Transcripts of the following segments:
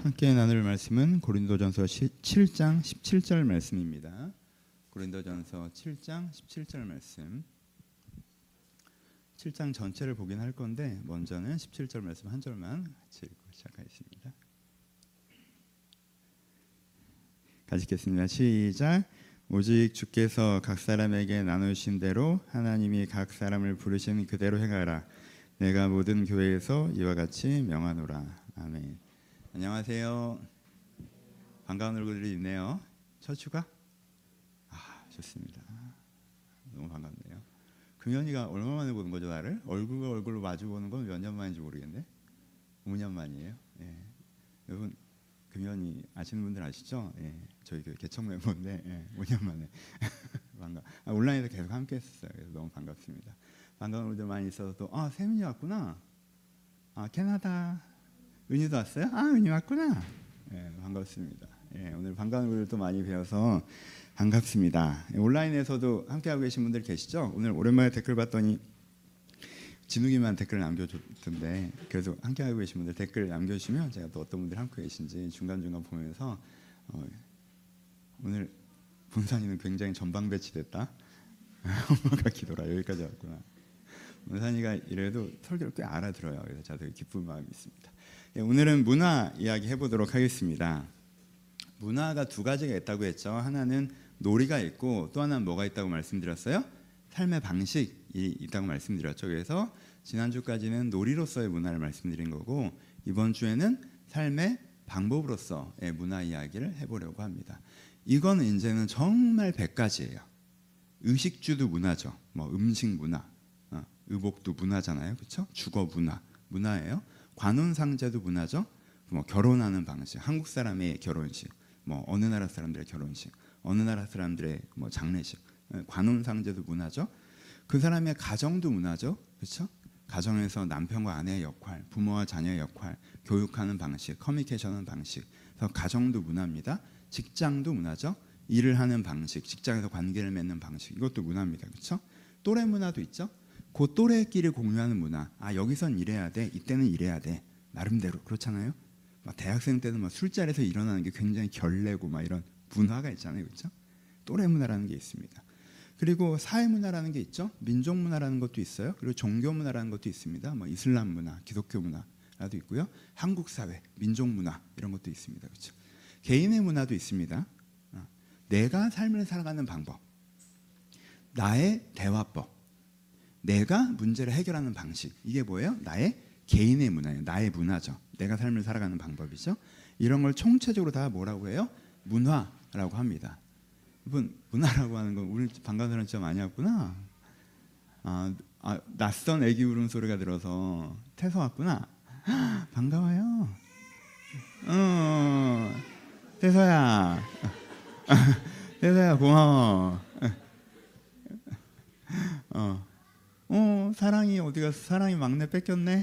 함께 나눌 말씀은 고린도전서 7장 17절 말씀입니다. 고린도전서 7장 17절 말씀. 7장 전체를 보긴 할 건데 먼저는 17절 말씀 한 절만 같이 읽고 시작하겠습니다. 같이 읽겠습니다. 시작. 오직 주께서 각 사람에게 나누신 대로 하나님이 각 사람을 부르신 그대로 행하라. 내가 모든 교회에서 이와 같이 명하노라. 아멘. 안녕하세요. 반가운 얼굴들이 있네요. 처추가? 좋습니다. 너무 반갑네요. 금연이가 얼마 만에 보는 거죠, 나를? 얼굴과 얼굴로 마주 보는 건 몇 년 만인지 모르겠네. 5년 만이에요. 예. 여러분 금연이 아시는 분들 아시죠? 예. 저희 그 개척 멤버인데 5년 만에 반가. 온라인에서 계속 함께했었어요. 그래서 너무 반갑습니다. 반가운 분들 많이 있어서 또 세민이 왔구나. 캐나다. 은희도 왔어요? 은희 왔구나. 반갑습니다. 오늘 반가운 분들도 많이 배워서 반갑습니다. 온라인에서도 함께하고 계신 분들 계시죠? 오늘 오랜만에 댓글 봤더니 진욱이만 댓글 남겨줬던데 그래도 함께하고 계신 분들 댓글 남겨주시면 제가 또 어떤 분들 함께 계신지 중간중간 보면서 오늘 본산이는 굉장히 전방 배치됐다. 엄마가 기도라. 여기까지 왔구나. 본산이가 이래도 설교를 꽤 알아들어요. 그래서 제가 되게 기쁜 마음이 있습니다. 오늘은 문화 이야기 해보도록 하겠습니다. 문화가 두 가지가 있다고 했죠. 하나는 놀이가 있고 또 하나는 뭐가 있다고 말씀드렸어요? 삶의 방식이 있다고 말씀드렸죠. 그래서 지난주까지는 놀이로서의 문화를 말씀드린 거고 이번 주에는 삶의 방법으로서의 문화 이야기를 해보려고 합니다. 이건 이제는 정말 100가지예요. 의식주도 문화죠. 음식 문화, 의복도 문화잖아요. 그렇죠? 주거 문화예요. 관혼상제도 문화죠. 결혼하는 방식, 한국 사람의 결혼식, 어느 나라 사람들의 결혼식, 어느 나라 사람들의 장례식, 관혼상제도 문화죠. 그 사람의 가정도 문화죠. 그렇죠? 가정에서 남편과 아내의 역할, 부모와 자녀의 역할, 교육하는 방식, 커뮤니케이션하는 방식, 그래서 가정도 문화입니다. 직장도 문화죠. 일을 하는 방식, 직장에서 관계를 맺는 방식, 이것도 문화입니다. 그렇죠? 또래 문화도 있죠. 그 또래끼리 공유하는 문화. 여기선 이래야 돼, 이때는 이래야 돼. 나름대로 그렇잖아요. 대학생 때는 술자리에서 일어나는 게 굉장히 결례고 이런 문화가 있잖아요. 그렇죠? 또래 문화라는 게 있습니다. 그리고 사회 문화라는 게 있죠. 민족 문화라는 것도 있어요. 그리고 종교 문화라는 것도 있습니다. 이슬람 문화, 기독교 문화라도 있고요. 한국 사회, 민족 문화 이런 것도 있습니다. 그렇죠? 개인의 문화도 있습니다. 내가 삶을 살아가는 방법, 나의 대화법, 내가 문제를 해결하는 방식, 이게 뭐예요? 나의 개인의 문화예요. 나의 문화죠. 내가 삶을 살아가는 방법이죠. 이런 걸 총체적으로 다 뭐라고 해요? 문화라고 합니다. 여러분, 문화라고 하는 건 우리 반가운 사람 진짜 많이 왔구나. 낯선 애기 울음소리가 들어서 태서 왔구나. 반가워요. 태서야. 태서야 고마워. 사랑이 어디 갔어? 사랑이 막내 뺏겼네.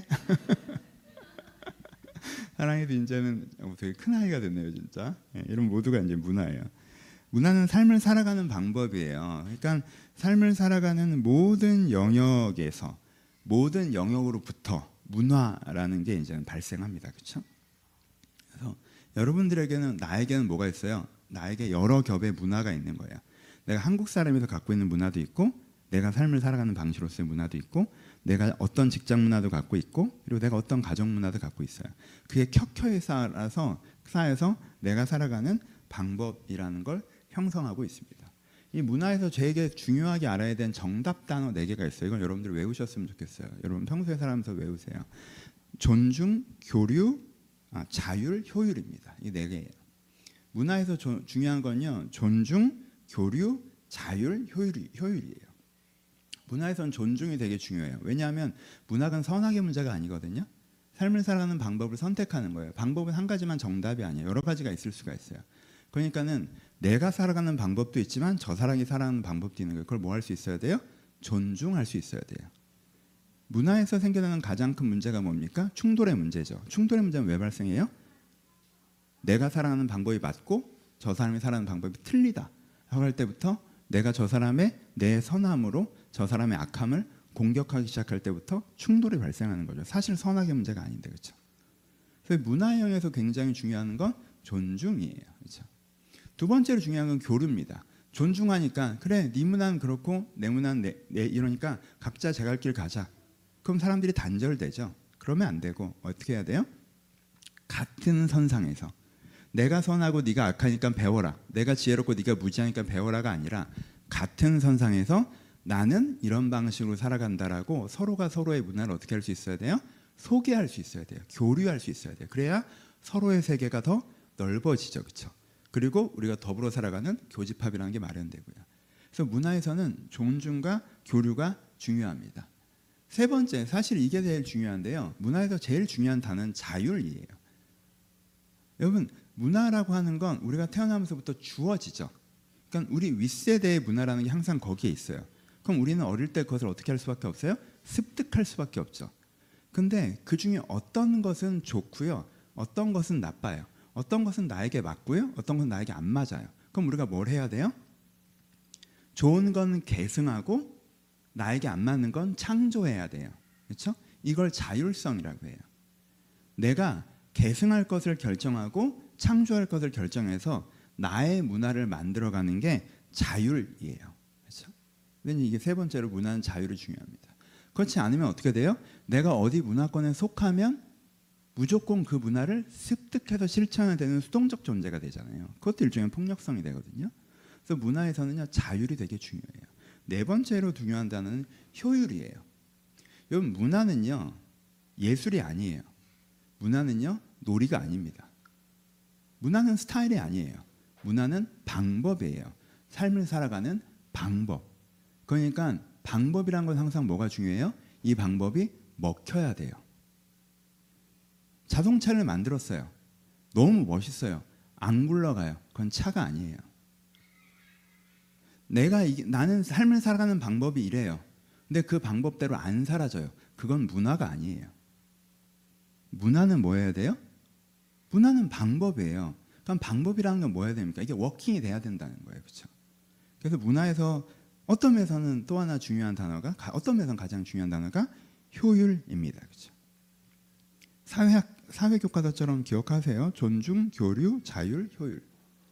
사랑이도 이제는 되게 큰 아이가 됐네요, 진짜. 이런 모두가 이제 문화예요. 문화는 삶을 살아가는 방법이에요. 그러니까 삶을 살아가는 모든 영역에서 모든 영역으로부터 문화라는 게 이제는 발생합니다, 그렇죠? 그래서 여러분들에게는 나에게는 뭐가 있어요? 나에게 여러 겹의 문화가 있는 거예요. 내가 한국 사람에서 갖고 있는 문화도 있고. 내가 삶을 살아가는 방식으로서의 문화도 있고 내가 어떤 직장 문화도 갖고 있고 그리고 내가 어떤 가정 문화도 갖고 있어요. 그게 켜켜이 쌓아서 내가 살아가는 방법이라는 걸 형성하고 있습니다. 이 문화에서 제게 중요하게 알아야 되는 정답 단어 4개가 있어요. 이건 여러분들 외우셨으면 좋겠어요. 여러분 평소에 살아가면서 외우세요. 존중, 교류, 자율, 효율입니다. 이 4개예요. 문화에서 중요한 건요. 존중, 교류, 자율, 효율이에요. 문화에서는 존중이 되게 중요해요. 왜냐하면 문학은 선악의 문제가 아니거든요. 삶을 살아가는 방법을 선택하는 거예요. 방법은 한 가지만 정답이 아니에요. 여러 가지가 있을 수가 있어요. 그러니까는 내가 살아가는 방법도 있지만 저 사람이 살아가는 방법도 있는 거예요. 그걸 뭐 할 수 있어야 돼요? 존중할 수 있어야 돼요. 문화에서 생겨나는 가장 큰 문제가 뭡니까? 충돌의 문제죠. 충돌의 문제는 왜 발생해요? 내가 살아가는 방법이 맞고 저 사람이 살아가는 방법이 틀리다 하고 할 때부터 내가 저 사람의 내 선함으로 저 사람의 악함을 공격하기 시작할 때부터 충돌이 발생하는 거죠. 사실 선악의 문제가 아닌데, 그렇죠? 그래서 문화형에서 굉장히 중요한 건 존중이에요. 그렇죠? 두 번째로 중요한 건 교류입니다. 존중하니까 그래 네 문화는 그렇고 내 문화는 내 이러니까 각자 제갈 길 가자. 그럼 사람들이 단절되죠. 그러면 안 되고 어떻게 해야 돼요? 같은 선상에서 내가 선하고 네가 악하니까 배워라. 내가 지혜롭고 네가 무지하니까 배워라가 아니라 같은 선상에서 나는 이런 방식으로 살아간다라고 서로가 서로의 문화를 어떻게 할 수 있어야 돼요? 소개할 수 있어야 돼요. 교류할 수 있어야 돼요. 그래야 서로의 세계가 더 넓어지죠. 그렇죠? 그리고 우리가 더불어 살아가는 교집합이라는 게 마련되고요. 그래서 문화에서는 존중과 교류가 중요합니다. 세 번째, 사실 이게 제일 중요한데요. 문화에서 제일 중요한 단어는 자율이에요. 여러분, 문화라고 하는 건 우리가 태어나면서부터 주어지죠. 그러니까 우리 윗세대의 문화라는 게 항상 거기에 있어요. 그럼 우리는 어릴 때 그것을 어떻게 할 수밖에 없어요? 습득할 수밖에 없죠. 근데 그 중에 어떤 것은 좋고요, 어떤 것은 나빠요. 어떤 것은 나에게 맞고요, 어떤 것은 나에게 안 맞아요. 그럼 우리가 뭘 해야 돼요? 좋은 건 계승하고 나에게 안 맞는 건 창조해야 돼요. 그렇죠? 이걸 자율성이라고 해요. 내가 계승할 것을 결정하고 창조할 것을 결정해서 나의 문화를 만들어가는 게 자율이에요. 그렇죠? 이게 세 번째로 문화는 자율이 중요합니다. 그렇지 않으면 어떻게 돼요? 내가 어디 문화권에 속하면 무조건 그 문화를 습득해서 실천해야 되는 수동적 존재가 되잖아요. 그것도 일종의 폭력성이 되거든요. 그래서 문화에서는요, 자율이 되게 중요해요. 네 번째로 중요한 단어는 효율이에요. 여러분, 문화는요, 예술이 아니에요. 문화는요, 놀이가 아닙니다. 문화는 스타일이 아니에요. 문화는 방법이에요. 삶을 살아가는 방법. 그러니까 방법이란 건 항상 뭐가 중요해요? 이 방법이 먹혀야 돼요. 자동차를 만들었어요. 너무 멋있어요. 안 굴러가요. 그건 차가 아니에요. 나는 삶을 살아가는 방법이 이래요. 근데 그 방법대로 안 사라져요. 그건 문화가 아니에요. 문화는 뭐 해야 돼요? 문화는 방법이에요. 그럼 방법이라는 건 뭐 해야 됩니까? 이게 워킹이 돼야 된다는 거예요. 그렇죠? 그래서 문화에서 어떤 면에서는 또 하나 중요한 단어가, 어떤 면에서는 가장 중요한 단어가 효율입니다. 그렇죠? 사회 교과서처럼 기억하세요. 존중, 교류, 자율, 효율입니다.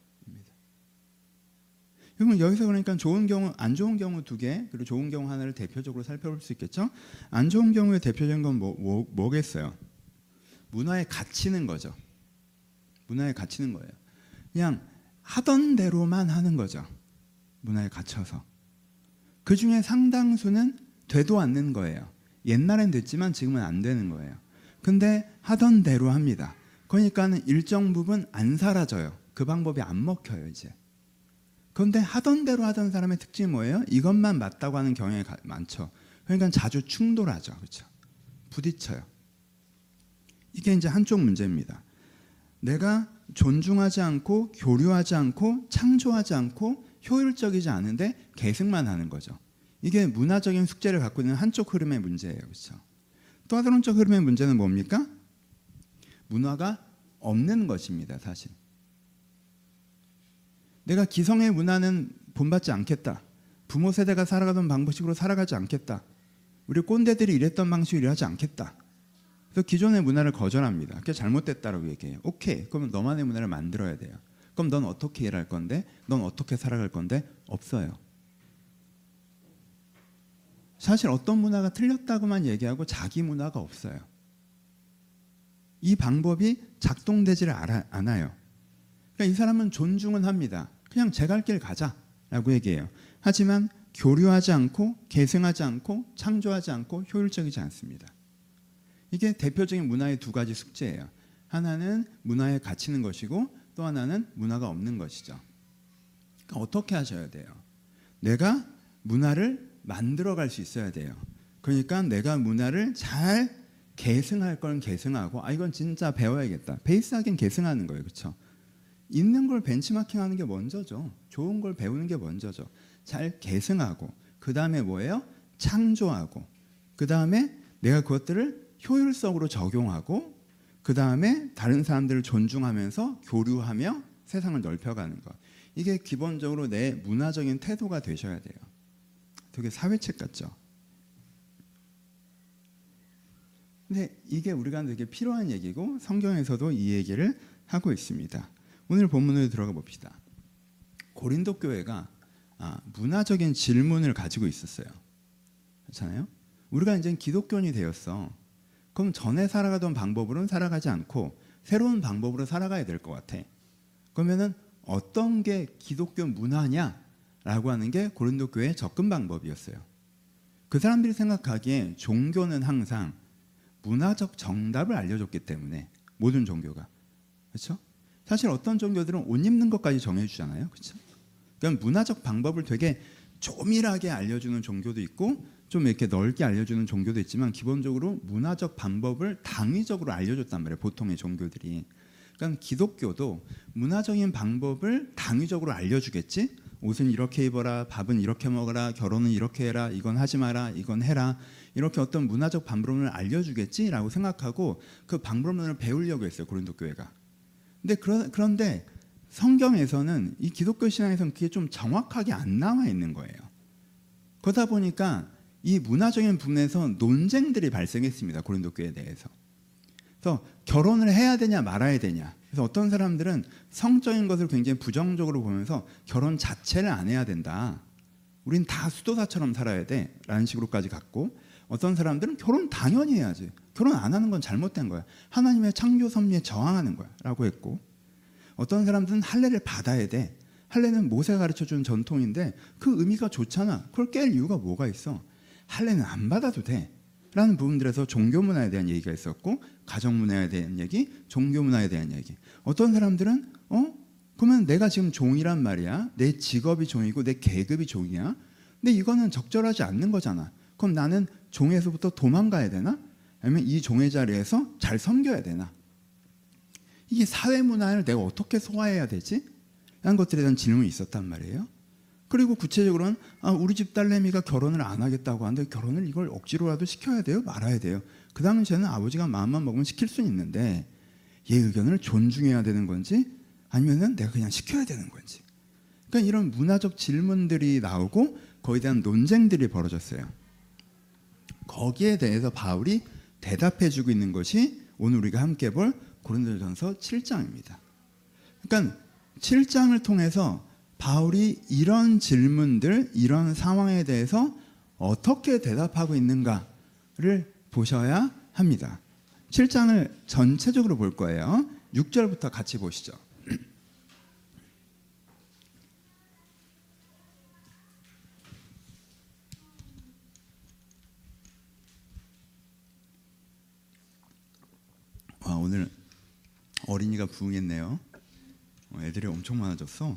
여러분, 여기서 그러니까 좋은 경우, 안 좋은 경우 두 개, 그리고 좋은 경우 하나를 대표적으로 살펴볼 수 있겠죠. 안 좋은 경우의 대표적인 건 뭐겠어요? 문화에 갇히는 거죠. 문화에 갇히는 거예요. 그냥 하던 대로만 하는 거죠. 문화에 갇혀서. 그 중에 상당수는 되도 않는 거예요. 옛날엔 됐지만 지금은 안 되는 거예요. 근데 하던 대로 합니다. 그러니까는 일정 부분 안 사라져요. 그 방법이 안 먹혀요, 이제. 그런데 하던 대로 하던 사람의 특징이 뭐예요? 이것만 맞다고 하는 경향이 많죠. 그러니까 자주 충돌하죠. 그렇죠? 부딪혀요. 이게 이제 한쪽 문제입니다. 내가 존중하지 않고 교류하지 않고 창조하지 않고 효율적이지 않은데 계승만 하는 거죠. 이게 문화적인 숙제를 갖고 있는 한쪽 흐름의 문제예요. 그렇죠? 또 다른 쪽 흐름의 문제는 뭡니까? 문화가 없는 것입니다. 사실. 내가 기성의 문화는 본받지 않겠다. 부모 세대가 살아가던 방식으로 살아가지 않겠다. 우리 꼰대들이 이랬던 방식으로 일하지 않겠다. 그래서 기존의 문화를 거절합니다. 그게 잘못됐다라고 얘기해요. 오케이, 그러면 너만의 문화를 만들어야 돼요. 그럼 넌 어떻게 일할 건데? 넌 어떻게 살아갈 건데? 없어요. 사실 어떤 문화가 틀렸다고만 얘기하고 자기 문화가 없어요. 이 방법이 작동되지를 않아요. 그러니까 이 사람은 존중은 합니다. 그냥 제 갈 길 가자라고 얘기해요. 하지만 교류하지 않고 계승하지 않고 창조하지 않고 효율적이지 않습니다. 이게 대표적인 문화의 두 가지 숙제예요. 하나는 문화에 갇히는 것이고 또 하나는 문화가 없는 것이죠. 그러니까 어떻게 하셔야 돼요? 내가 문화를 만들어갈 수 있어야 돼요. 그러니까 내가 문화를 잘 계승할 건 계승하고 이건 진짜 배워야겠다. 베이스하긴 계승하는 거예요. 그렇죠? 있는 걸 벤치마킹하는 게 먼저죠. 좋은 걸 배우는 게 먼저죠. 잘 계승하고 그 다음에 뭐예요? 창조하고 그 다음에 내가 그것들을 효율적으로 적용하고 그 다음에 다른 사람들을 존중하면서 교류하며 세상을 넓혀가는 것. 이게 기본적으로 내 문화적인 태도가 되셔야 돼요. 되게 사회책 같죠? 근데 이게 우리가 되게 필요한 얘기고 성경에서도 이 얘기를 하고 있습니다. 오늘 본문으로 들어가 봅시다. 고린도 교회가 문화적인 질문을 가지고 있었어요. 그렇잖아요? 우리가 이제 기독교인이 되었어. 그럼 전에 살아가던 방법으로는 살아가지 않고 새로운 방법으로 살아가야 될 것 같아. 그러면은 어떤 게 기독교 문화냐라고 하는 게 고린도 교회의 접근 방법이었어요. 그 사람들이 생각하기에 종교는 항상 문화적 정답을 알려줬기 때문에 모든 종교가 그렇죠? 사실 어떤 종교들은 옷 입는 것까지 정해주잖아요, 그렇죠? 그러니까 문화적 방법을 되게 조밀하게 알려주는 종교도 있고 좀 이렇게 넓게 알려주는 종교도 있지만 기본적으로 문화적 방법을 당위적으로 알려줬단 말이에요, 보통의 종교들이. 그러니까 기독교도 문화적인 방법을 당위적으로 알려주겠지. 옷은 이렇게 입어라, 밥은 이렇게 먹어라, 결혼은 이렇게 해라, 이건 하지 마라, 이건 해라. 이렇게 어떤 문화적 방법론을 알려주겠지라고 생각하고 그 방법론을 배우려고 했어요, 고린도 교회가. 근데 그런데 성경에서는 이 기독교 신앙에서는 그게 좀 정확하게 안 나와 있는 거예요. 그러다 보니까 이 문화적인 부분에서 논쟁들이 발생했습니다, 고린도 교회에 대해서. 그래서 결혼을 해야 되냐 말아야 되냐. 그래서 어떤 사람들은 성적인 것을 굉장히 부정적으로 보면서 결혼 자체를 안 해야 된다. 우린 다 수도사처럼 살아야 돼 라는 식으로까지 갔고, 어떤 사람들은 결혼 당연히 해야지, 결혼 안 하는 건 잘못된 거야, 하나님의 창조 섭리에 저항하는 거야 라고 했고, 어떤 사람들은 할례를 받아야 돼, 할례는 모세가 가르쳐준 전통인데 그 의미가 좋잖아, 그걸 깰 이유가 뭐가 있어, 할례는 안 받아도 돼 라는 부분들에서 종교 문화에 대한 얘기가 있었고, 가정 문화에 대한 얘기, 종교 문화에 대한 얘기. 어떤 사람들은 그러면 내가 지금 종이란 말이야, 내 직업이 종이고 내 계급이 종이야, 근데 이거는 적절하지 않는 거잖아. 그럼 나는 종에서부터 도망가야 되나? 아니면 이 종의 자리에서 잘 섬겨야 되나? 이게 사회 문화를 내가 어떻게 소화해야 되지? 라는 것들에 대한 질문이 있었단 말이에요. 그리고 구체적으로는 우리 집 딸내미가 결혼을 안 하겠다고 하는데 결혼을 이걸 억지로라도 시켜야 돼요? 말아야 돼요? 그 당시에는 아버지가 마음만 먹으면 시킬 수는 있는데 얘 의견을 존중해야 되는 건지 아니면은 내가 그냥 시켜야 되는 건지. 그러니까 이런 문화적 질문들이 나오고 거기에 대한 논쟁들이 벌어졌어요. 거기에 대해서 바울이 대답해주고 있는 것이 오늘 우리가 함께 볼 고린도전서 7장입니다. 그러니까 7장을 통해서 바울이 이런 질문들, 이런 상황에 대해서 어떻게 대답하고 있는가를 보셔야 합니다. 7장을 전체적으로 볼 거예요. 6절부터 같이 보시죠. 오늘 어린이가 부응했네요. 애들이 엄청 많아졌어.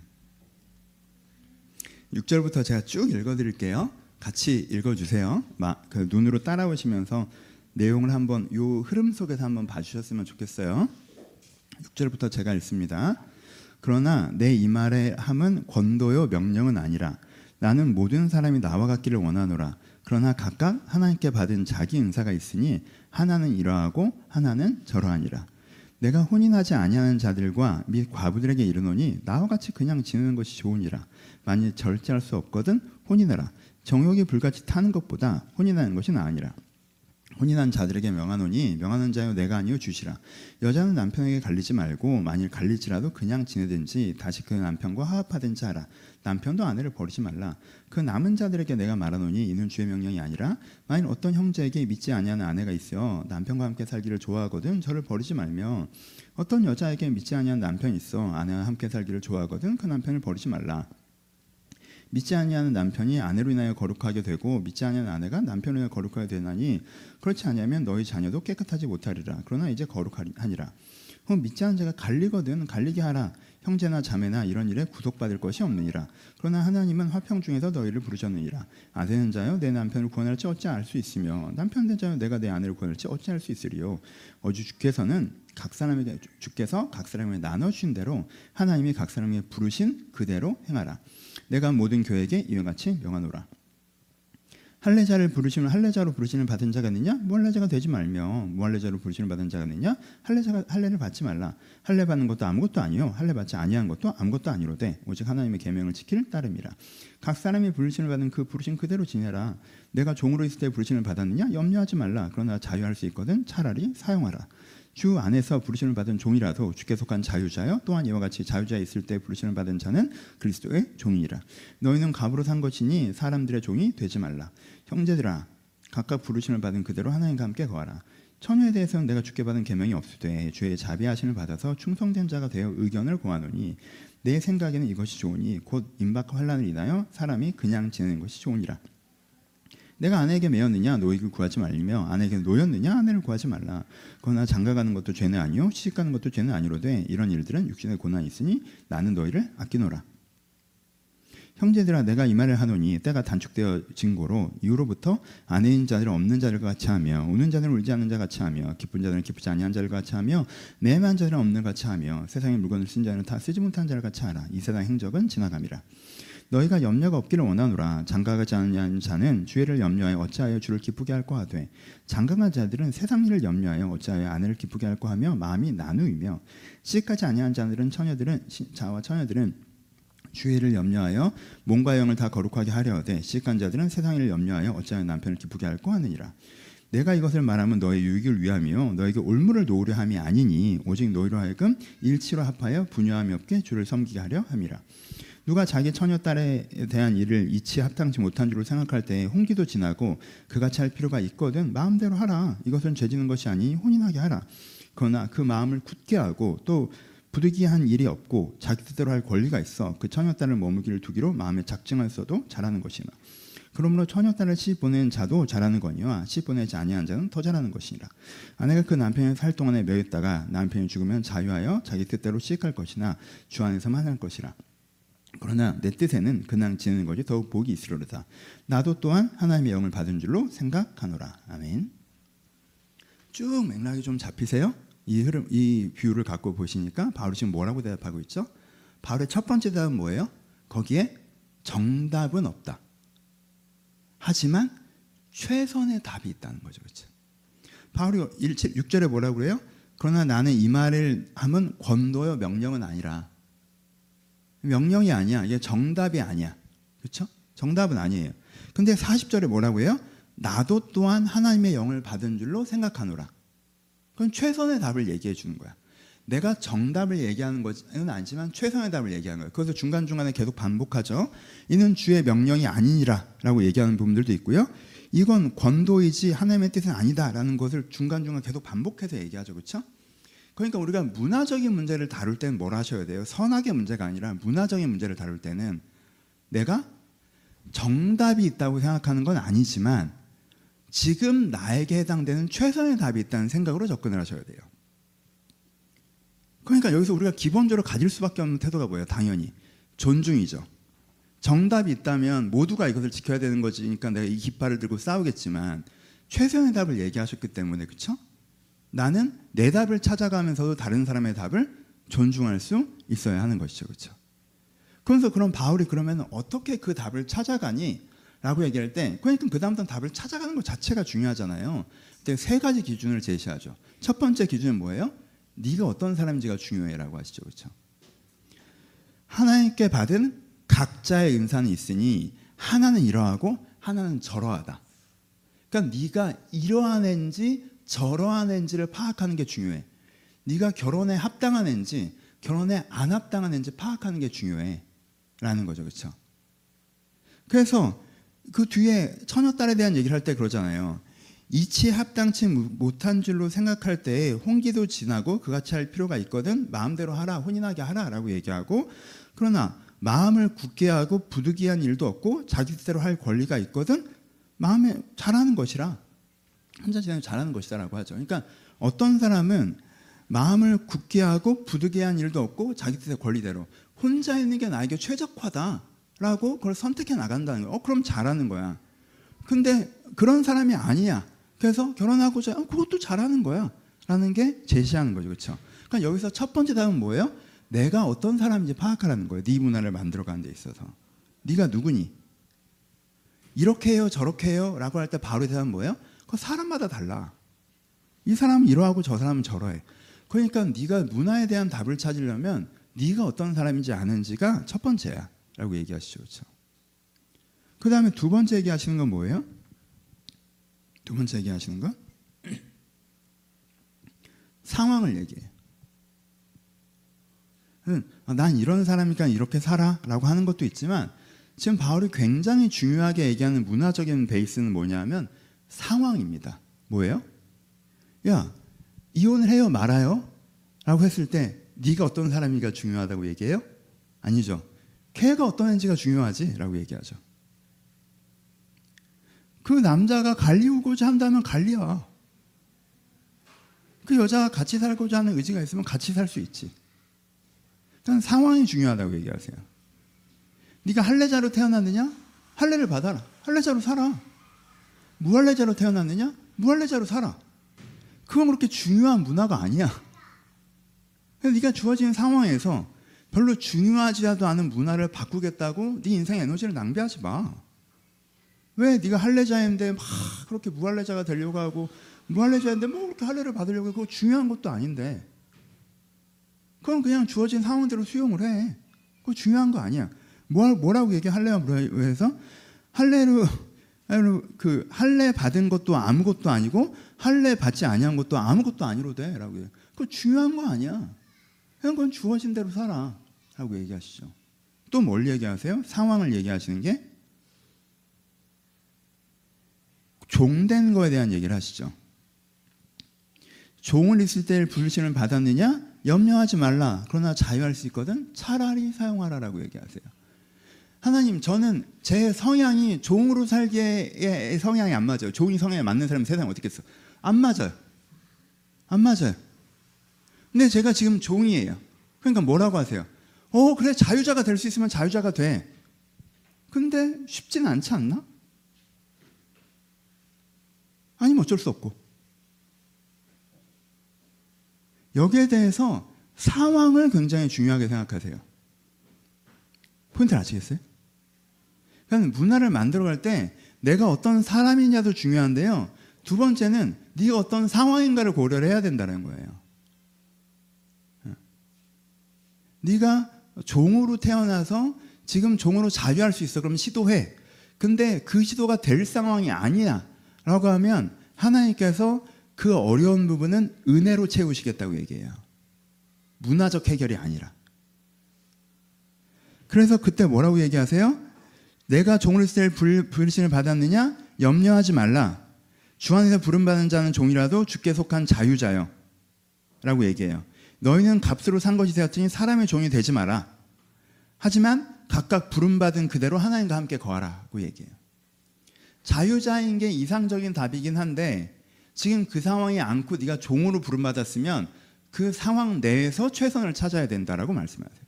6절부터 제가 쭉 읽어드릴게요. 같이 읽어주세요. 그 눈으로 따라오시면서 내용을 한번 요 흐름 속에서 한번 봐주셨으면 좋겠어요. 6절부터 제가 읽습니다. 그러나 내 이 말의 함은 권도요 명령은 아니라 나는 모든 사람이 나와 같기를 원하노라. 그러나 각각 하나님께 받은 자기 은사가 있으니 하나는 이러하고 하나는 저러하니라. 내가 혼인하지 아니하는 자들과 및 과부들에게 이르노니 나와 같이 그냥 지내는 것이 좋으니라. 만일 절제할 수 없거든 혼인하라. 정욕이 불같이 타는 것보다 혼인하는 것이 나으니라. 혼인한 자들에게 명하노니 명하는 자여 내가 아니요 주시라. 여자는 남편에게 갈리지 말고 만일 갈릴지라도 그냥 지내든지 다시 그 남편과 화합하든지 하라. 남편도 아내를 버리지 말라. 그 남은 자들에게 내가 말하노니 이는 주의 명령이 아니라 만일 어떤 형제에게 믿지 아니하는 아내가 있어 남편과 함께 살기를 좋아하거든 저를 버리지 말며 어떤 여자에게 믿지 아니하는 남편이 있어 아내와 함께 살기를 좋아하거든 그 남편을 버리지 말라. 믿지 아니하는 남편이 아내로 인하여 거룩하게 되고 믿지 아니하는 아내가 남편으로 인하여 거룩하게 되나니 그렇지 아니하면 너희 자녀도 깨끗하지 못하리라. 그러나 이제 거룩하니라. 그럼 믿지 않은 자가 갈리거든 갈리게 하라. 형제나 자매나 이런 일에 구속받을 것이 없느니라. 그러나 하나님은 화평 중에서 너희를 부르셨느니라. 아되는 자여 내 남편을 구원할지 어찌 알 수 있으며 남편 된 자여 내가 내 아내를 구원할지 어찌 알 수 있으리요. 주께서 각 사람에게 나눠주신 대로 하나님이 각 사람에게 부르신 그대로 행하라. 내가 모든 교회에게 이와 같이 명하노라. 할례자로 부르심을 받은 자가 있느냐? 무할례자가 되지 말며 무할례자로 부르심을 받은 자가 있느냐? 할례를 받지 말라. 할례 받는 것도 아무것도 아니요 할례 받지 아니한 것도 아무것도 아니로되 오직 하나님의 계명을 지킬 따름이라. 각 사람이 부르심을 받은 그 부르심 그대로 지내라. 내가 종으로 있을 때 부르심을 받았느냐? 염려하지 말라. 그러나 자유할 수 있거든 차라리 사용하라. 주 안에서 부르심을 받은 종이라도 주께 속한 자유자여 또한 이와 같이 자유자에 있을 때 부르심을 받은 자는 그리스도의 종이니라. 너희는 갑으로 산 것이니 사람들의 종이 되지 말라. 형제들아 각각 부르심을 받은 그대로 하나님과 함께 거하라. 처녀에 대해서는 내가 주께 받은 계명이 없으되 주의 자비하심을 받아서 충성된 자가 되어 의견을 고하노니 내 생각에는 이것이 좋으니 곧 임박과 환난을 인하여 사람이 그냥 지내는 것이 좋으니라. 내가 아내에게 매였느냐 노익을 구하지 말며 아내에게 노였느냐 아내를 구하지 말라. 그러나 장가가는 것도 죄는 아니요 시집가는 것도 죄는 아니로되 이런 일들은 육신의 고난이 있으니 나는 너희를 아끼노라. 형제들아 내가 이 말을 하노니 때가 단축되어진 고로 이후로부터 아내인 자들을 없는 자들과 같이 하며 우는 자들을 울지 않는 자 같이 하며 기쁜 자들은 기쁘지 아니한 자들과 같이 하며 매매한 자들은 없는 같이 하며 세상의 물건을 쓴 자는 다 쓰지 못한 자를 같이 하라. 이 세상 행적은 지나감이라. 너희가 염려가 없기를 원하노라. 장가가지 않는 자는 주애를 염려하여 어찌하여 주를 기쁘게 할까 하되 장가간 자들은 세상 일을 염려하여 어찌하여 아내를 기쁘게 할까 하며 마음이 나누이며 시집가지 아니한 자들은 자와 처녀들은 주애를 염려하여 몸과 영을 다 거룩하게 하려 하되 시집간 자들은 세상 일을 염려하여 어찌하여 남편을 기쁘게 할까 하느니라. 내가 이것을 말하면 너의 유익을 위하며 너에게 올무를 놓으려 함이 아니니 오직 너희로 하여금 일치로 합하여 분유함이 없게 주를 섬기게 하려 함이라. 누가 자기 처녀 딸에 대한 일을 이치에 합당치 못한 줄로 생각할 때 혼기도 지나고 그같이 할 필요가 있거든 마음대로 하라. 이것은 죄지는 것이 아니 혼인하게 하라. 그러나 그 마음을 굳게 하고 또 부득이한 일이 없고 자기 뜻대로 할 권리가 있어 그 처녀 딸을 머무기를 두기로 마음에 작정하였어도 잘하는 것이나 그러므로 처녀 딸을 시집 보낸 자도 잘하는 거니와 시집 보내지 아니한 자는 더 잘하는 것이니라. 아내가 그 남편을 살 동안에 매였다가 남편이 죽으면 자유하여 자기 뜻대로 시집갈 것이나 주 안에서만 할 것이라. 그러나 내 뜻에는 그냥 지내는 것이 더욱 복이 있으리로다. 나도 또한 하나님의 영을 받은 줄로 생각하노라. 아멘. 쭉 맥락이 좀 잡히세요? 이 비유를 갖고 보시니까 바울이 지금 뭐라고 대답하고 있죠? 바울의 첫 번째 대답은 뭐예요? 거기에 정답은 없다. 하지만 최선의 답이 있다는 거죠. 그렇죠? 바울이 6절에 뭐라고 그래요? 그러나 나는 이 말을 하면 권도요 명령은 아니라. 명령이 아니야. 이게 정답이 아니야. 그렇죠? 정답은 아니에요. 근데 40절에 뭐라고 해요? 나도 또한 하나님의 영을 받은 줄로 생각하노라. 그건 최선의 답을 얘기해 주는 거야. 내가 정답을 얘기하는 것은 아니지만 최선의 답을 얘기하는 거예요. 그래서 중간중간에 계속 반복하죠. 이는 주의 명령이 아니니라 라고 얘기하는 부분들도 있고요. 이건 권도이지 하나님의 뜻은 아니다라는 것을 중간중간 계속 반복해서 얘기하죠. 그렇죠? 그러니까 우리가 문화적인 문제를 다룰 때는 뭘 하셔야 돼요? 선악의 문제가 아니라 문화적인 문제를 다룰 때는 내가 정답이 있다고 생각하는 건 아니지만 지금 나에게 해당되는 최선의 답이 있다는 생각으로 접근을 하셔야 돼요. 그러니까 여기서 우리가 기본적으로 가질 수밖에 없는 태도가 뭐예요? 당연히 존중이죠. 정답이 있다면 모두가 이것을 지켜야 되는 거지. 그러니까 내가 이 깃발을 들고 싸우겠지만 최선의 답을 얘기하셨기 때문에 그렇죠? 나는 내 답을 찾아가면서도 다른 사람의 답을 존중할 수 있어야 하는 것이죠. 그렇죠? 그래서 그럼 바울이 그러면 어떻게 그 답을 찾아가니? 라고 얘기할 때 그러니까 그 다음부터는 답을 찾아가는 것 자체가 중요하잖아요. 근데 세 가지 기준을 제시하죠. 첫 번째 기준은 뭐예요? 네가 어떤 사람인지가 중요해 라고 하시죠. 그렇죠? 하나님께 받은 각자의 은사는 있으니 하나는 이러하고 하나는 저러하다. 그러니까 네가 이러한 애인지 저러한 애인지를 파악하는 게 중요해. 네가 결혼에 합당한 애인지 결혼에 안 합당한 애인지 파악하는 게 중요해 라는 거죠. 그렇죠? 그래서 그 뒤에 처녀딸에 대한 얘기를 할 때 그러잖아요. 이치에 합당치 못한 줄로 생각할 때 혼기도 지나고 그같이 할 필요가 있거든 마음대로 하라 혼인하게 하라 라고 얘기하고 그러나 마음을 굳게 하고 부득이한 일도 없고 자기 뜻대로 할 권리가 있거든 마음에 잘하는 것이라 혼자 지내면 잘하는 것이다 라고 하죠. 그러니까 어떤 사람은 마음을 굳게 하고 부득이한 일도 없고 자기 뜻의 권리대로 혼자 있는 게 나에게 최적화다 라고 그걸 선택해 나간다는 거야. 그럼 잘하는 거야. 근데 그런 사람이 아니야. 그래서 결혼하고자 그것도 잘하는 거야 라는 게 제시하는 거죠. 그렇죠? 그러니까 여기서 첫 번째 답은 뭐예요? 내가 어떤 사람인지 파악하라는 거예요. 네 문화를 만들어가는 데 있어서 네가 누구니? 이렇게 해요 저렇게 해요 라고 할 때 바로 대답은 뭐예요? 그거 사람마다 달라. 이 사람은 이러하고 저 사람은 저러해. 그러니까 네가 문화에 대한 답을 찾으려면 네가 어떤 사람인지 아는지가 첫 번째야 라고 얘기하시죠. 그렇죠? 그 다음에 두 번째 얘기하시는 건 뭐예요? 두 번째 얘기하시는 건 상황을 얘기해요. 난 이런 사람이니까 이렇게 살아 라고 하는 것도 있지만 지금 바울이 굉장히 중요하게 얘기하는 문화적인 베이스는 뭐냐면 상황입니다. 뭐예요? 야, 이혼을 해요 말아요? 라고 했을 때 네가 어떤 사람이가 중요하다고 얘기해요? 아니죠. 걔가 어떤 애인지가 중요하지 라고 얘기하죠. 그 남자가 갈리우고자 한다면 갈리야. 그 여자가 같이 살고자 하는 의지가 있으면 같이 살 수 있지. 일단 상황이 중요하다고 얘기하세요. 네가 할례자로 태어났느냐? 할례를 받아라. 할례자로 살아. 무할례자로 태어났느냐? 무할례자로 살아. 그건 그렇게 중요한 문화가 아니야. 네가 주어지는 상황에서 별로 중요하지도 않은 문화를 바꾸겠다고 네 인생 에너지를 낭비하지 마. 왜 네가 할례자인데 막 그렇게 무할례자가 되려고 하고 무할례자인데 뭐 그렇게 할례를 받으려고 해. 그거 중요한 것도 아닌데 그건 그냥 주어진 상황대로 수용을 해. 그거 중요한 거 아니야. 뭐라고 얘기해? 할례가 해서 할례 받은 것도 아무것도 아니고 할례 받지 아니한 것도 아무것도 아니로돼라고 해요. 그거 중요한 거 아니야. 그냥 그건 주어진 대로 살아라고 얘기하시죠. 또 뭘 얘기하세요? 상황을 얘기하시는 게 종된 거에 대한 얘기를 하시죠. 종을 있을 때 불신을 받았느냐? 염려하지 말라. 그러나 자유할 수 있거든. 차라리 사용하라라고 얘기하세요. 하나님, 저는 제 성향이 종으로 살기의 성향이 안 맞아요. 종이 성향에 맞는 사람이 세상에 어디 있겠어? 안 맞아요. 안 맞아요. 근데 제가 지금 종이에요. 그러니까 뭐라고 하세요? 그래, 자유자가 될 수 있으면 자유자가 돼. 근데 쉽지는 않지 않나? 아니면 어쩔 수 없고. 여기에 대해서 상황을 굉장히 중요하게 생각하세요. 포인트를 아시겠어요? 그러니까 문화를 만들어갈 때 내가 어떤 사람이냐도 중요한데요. 두 번째는 네가 어떤 상황인가를 고려를 해야 된다는 거예요. 네가 종으로 태어나서 지금 종으로 자유할 수 있어. 그럼 시도해. 근데 그 시도가 될 상황이 아니야 라고 하면 하나님께서 그 어려운 부분은 은혜로 채우시겠다고 얘기해요. 문화적 해결이 아니라. 그래서 그때 뭐라고 얘기하세요? 내가 종으로 있을 때 불신을 받았느냐? 염려하지 말라. 주 안에서 부름받은 자는 종이라도 주께 속한 자유자요 라고 얘기해요. 너희는 값으로 산 것이 되었으니 사람의 종이 되지 마라. 하지만 각각 부름받은 그대로 하나님과 함께 거하라고 얘기해요. 자유자인 게 이상적인 답이긴 한데 지금 그 상황이 않고 네가 종으로 부름받았으면 그 상황 내에서 최선을 찾아야 된다라고 말씀하세요.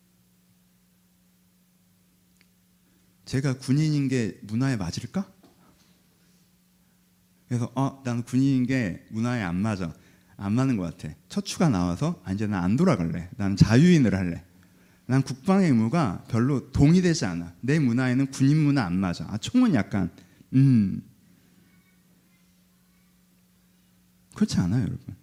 제가 군인인 게 문화에 맞을까? 그래서 나는 군인인 게 문화에 안 맞아. 안 맞는 것 같아. 처추가 나와서 이제 난 안 돌아갈래. 나는 자유인을 할래. 난 국방의 의무가 별로 동의되지 않아. 내 문화에는 군인 문화 안 맞아. 총은 약간 그렇지 않아요, 여러분.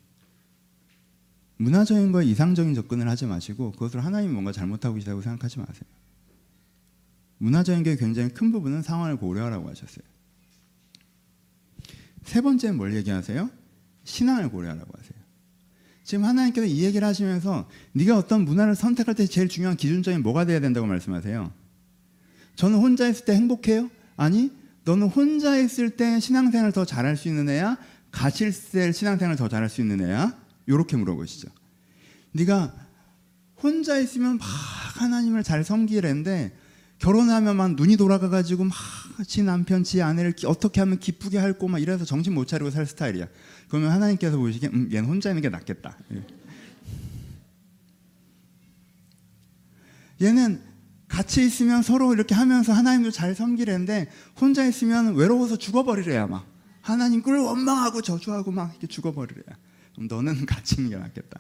문화적인 거에 이상적인 접근을 하지 마시고 그것으로 하나님이 뭔가 잘못하고 계시다고 생각하지 마세요. 문화적인 게 굉장히 큰 부분은 상황을 고려하라고 하셨어요. 세 번째는 뭘 얘기하세요? 신앙을 고려하라고 하세요. 지금 하나님께서 이 얘기를 하시면서 네가 어떤 문화를 선택할 때 제일 중요한 기준점이 뭐가 돼야 된다고 말씀하세요? 저는 혼자 있을 때 행복해요? 아니, 너는 혼자 있을 때 신앙생활을 더 잘할 수 있는 애야? 같이 있을 때 신앙생활을 더 잘할 수 있는 애야? 이렇게 물어보시죠. 네가 혼자 있으면 막 하나님을 잘 섬기는데 결혼하면 막 눈이 돌아가가지고 막 지 남편, 지 아내를 어떻게 하면 기쁘게 할고 막 이래서 정신 못 차리고 살 스타일이야. 그러면 하나님께서 보시기에 얘는 혼자 있는 게 낫겠다. 얘는 같이 있으면 서로 이렇게 하면서 하나님도 잘 섬기려는데 혼자 있으면 외로워서 죽어버리래야. 막 하나님 꿀 원망하고 저주하고 막 이렇게 죽어버리래야. 그럼 너는 같이 있는 게 낫겠다.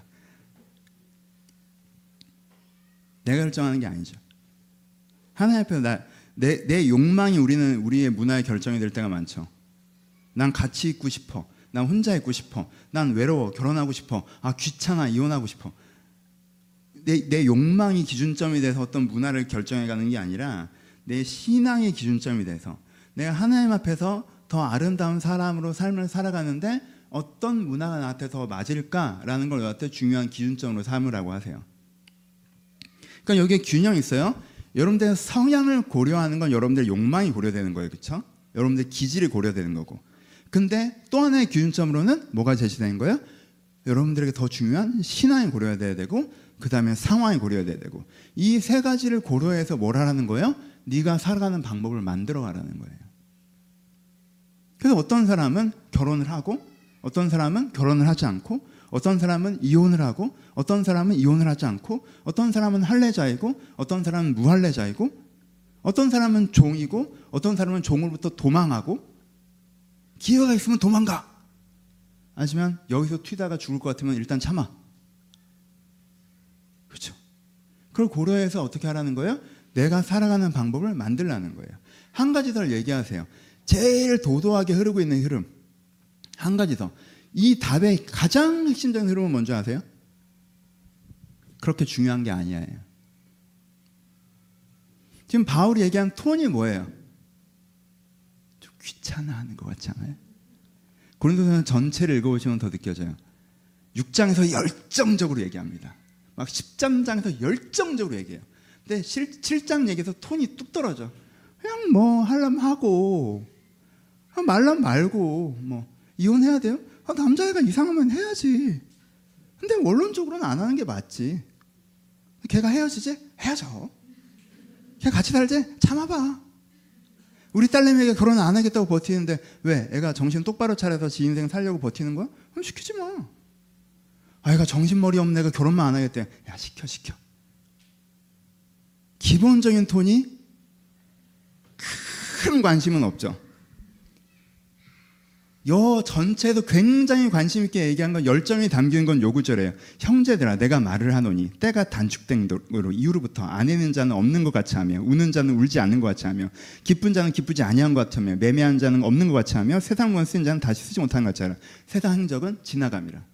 내가 결정하는 게 아니죠. 하나님 앞에서 내 욕망이 우리의 문화에 결정이 될 때가 많죠. 난 같이 있고 싶어. 난 혼자 있고 싶어. 난 외로워. 결혼하고 싶어. 귀찮아. 이혼하고 싶어. 내 욕망이 기준점이 돼서 어떤 문화를 결정해가는 게 아니라 내 신앙의 기준점이 돼서 내가 하나님 앞에서 더 아름다운 사람으로 삶을 살아가는데 어떤 문화가 나한테 더 맞을까라는 걸 나한테 중요한 기준점으로 삼으라고 하세요. 그러니까 여기에 균형이 있어요. 여러분들의 성향을 고려하는 건 여러분들의 욕망이 고려되는 거예요. 그렇죠? 여러분들의 기질이 고려되는 거고. 근데 또 하나의 기준점으로는 뭐가 제시되는 거예요? 여러분들에게 더 중요한 신앙이 고려돼야 되고 그 다음에 상황이 고려돼야 되고 이 세 가지를 고려해서 뭘 하라는 거예요? 네가 살아가는 방법을 만들어 가라는 거예요. 그래서 어떤 사람은 결혼을 하고 어떤 사람은 결혼을 하지 않고 어떤 사람은 이혼을 하고 어떤 사람은 이혼을 하지 않고 어떤 사람은 할례자이고 어떤 사람은 무할례자이고 어떤 사람은 종이고 어떤 사람은 종으로부터 도망하고 기회가 있으면 도망가. 하지만 여기서 튀다가 죽을 것 같으면 일단 참아. 그렇죠? 그걸 고려해서 어떻게 하라는 거예요? 내가 살아가는 방법을 만들라는 거예요. 한 가지 더 얘기하세요. 제일 도도하게 흐르고 있는 흐름. 한 가지 더. 이 답의 가장 핵심적인 흐름은 뭔지 아세요? 그렇게 중요한 게 아니에요. 지금 바울이 얘기한 톤이 뭐예요? 좀 귀찮아하는 것 같지 않아요? 고린도서 전체를 읽어보시면 더 느껴져요. 6장에서 열정적으로 얘기합니다. 막 13장에서 열정적으로 얘기해요. 근데 7장 얘기에서 톤이 뚝 떨어져. 그냥 뭐 하려면 하고 말라면 말고 뭐 이혼해야 돼요? 남자애가 이상하면 해야지. 근데 원론적으로는 안 하는 게 맞지. 걔가 헤어지지? 헤어져. 걔 같이 살지? 참아봐. 우리 딸내미에게 결혼 안 하겠다고 버티는데 왜? 애가 정신 똑바로 차려서 지 인생 살려고 버티는 거야? 그럼 시키지 마. 애가 정신머리 없는 애가 결혼만 안 하겠대. 야, 시켜. 기본적인 톤이 큰 관심은 없죠. 여 전체에도 굉장히 관심 있게 얘기한 건 열정이 담긴 건 요 구절이에요. 형제들아 내가 말을 하노니 때가 단축된 도로 이후로부터 아내는 자는 없는 것 같이 하며 우는 자는 울지 않는 것 같이 하며 기쁜 자는 기쁘지 아니한 것 같이 하며 매매한 자는 없는 것 같이 하며 세상 물건 쓰는 자는 다시 쓰지 못하는 것 같이 하라. 세상 행적은 지나감이라.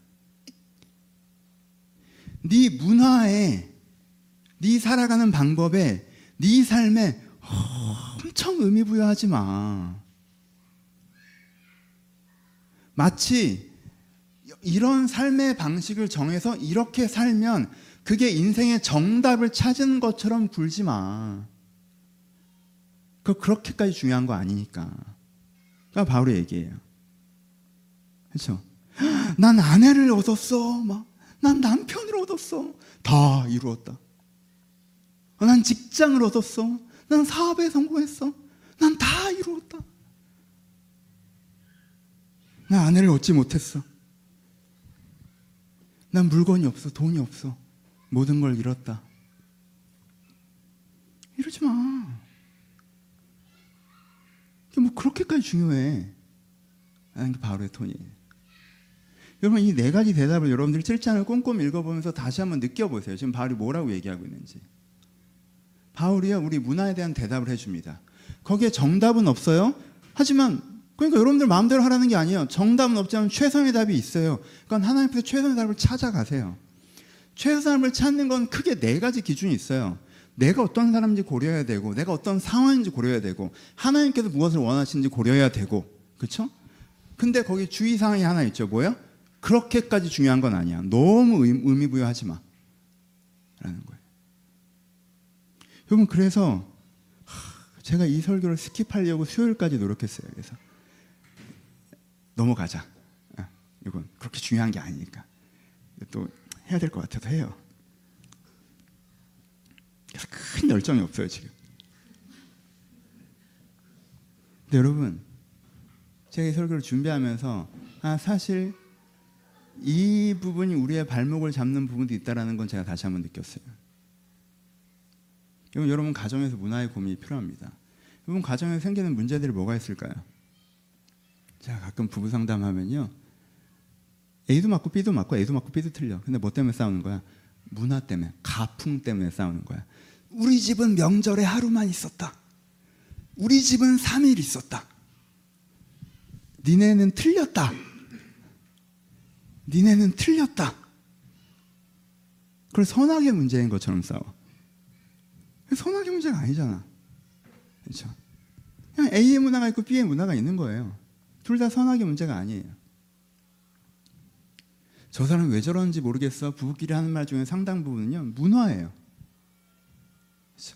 네 문화에 네 살아가는 방법에 네 삶에 엄청 의미 부여하지 마. 마치 이런 삶의 방식을 정해서 이렇게 살면 그게 인생의 정답을 찾은 것처럼 굴지 마. 그렇게까지 중요한 거 아니니까. 그러니까 바울이 얘기해요. 그렇죠? 난 아내를 얻었어. 난 남편을 얻었어. 다 이루었다. 난 직장을 얻었어. 난 사업에 성공했어. 난 다 이루었다. 난 아내를 얻지 못했어. 난 물건이 없어. 돈이 없어. 모든 걸 잃었다. 이러지 마. 뭐 그렇게까지 중요해. 라는 게 바울의 톤이에요. 여러분 이 네 가지 대답을 여러분들이 7장을 꼼꼼히 읽어보면서 다시 한번 느껴보세요. 지금 바울이 뭐라고 얘기하고 있는지. 바울이요 우리 문화에 대한 대답을 해줍니다. 거기에 정답은 없어요. 하지만 그러니까 여러분들 마음대로 하라는 게 아니에요. 정답은 없지만 최선의 답이 있어요. 그러니까 하나님께서 최선의 답을 찾아가세요. 최선의 답을 찾는 건 크게 네 가지 기준이 있어요. 내가 어떤 사람인지 고려해야 되고 내가 어떤 상황인지 고려해야 되고 하나님께서 무엇을 원하시는지 고려해야 되고 그렇죠? 근데 거기 주의사항이 하나 있죠. 뭐예요? 그렇게까지 중요한 건 아니야. 너무 의미 부여하지 마 라는 거예요. 여러분 그래서 제가 이 설교를 스킵하려고 수요일까지 노력했어요. 그래서 넘어가자. 이건 그렇게 중요한 게 아니니까 또 해야 될 것 같아서 해요. 그래서 큰 열정이 없어요 지금. 근데 여러분 제가 이 설교를 준비하면서 사실 이 부분이 우리의 발목을 잡는 부분도 있다는 건 제가 다시 한번 느꼈어요. 여러분 가정에서 문화의 고민이 필요합니다. 여러분 가정에 생기는 문제들이 뭐가 있을까요? 제가 가끔 부부 상담하면요 A도 맞고 B도 맞고 A도 맞고 B도 틀려. 근데 뭐 때문에 싸우는 거야? 문화 때문에, 가풍 때문에 싸우는 거야. 우리 집은 명절에 하루만 있었다. 우리 집은 3일 있었다. 니네는 틀렸다. 니네는 틀렸다. 그걸 선악의 문제인 것처럼 싸워. 선악의 문제가 아니잖아. 그렇죠? 그냥 A의 문화가 있고 B의 문화가 있는 거예요. 둘 다 선악의 문제가 아니에요. 저 사람 왜 저러는지 모르겠어. 부부끼리 하는 말 중에 상당 부분은요, 문화예요. 그렇죠?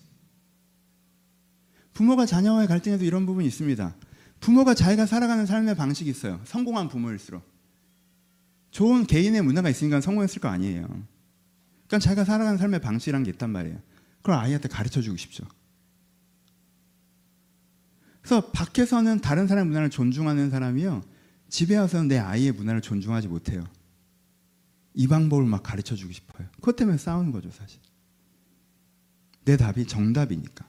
부모가 자녀와의 갈등에도 이런 부분이 있습니다. 부모가 자기가 살아가는 삶의 방식이 있어요. 성공한 부모일수록. 좋은 개인의 문화가 있으니까 성공했을 거 아니에요. 그러니까 자기가 살아가는 삶의 방식이란 게 있단 말이에요. 그걸 아이한테 가르쳐주고 싶죠. 그래서 밖에서는 다른 사람의 문화를 존중하는 사람이요, 집에 와서는 내 아이의 문화를 존중하지 못해요. 이 방법을 막 가르쳐주고 싶어요. 그것 때문에 싸우는 거죠, 사실. 내 답이 정답이니까.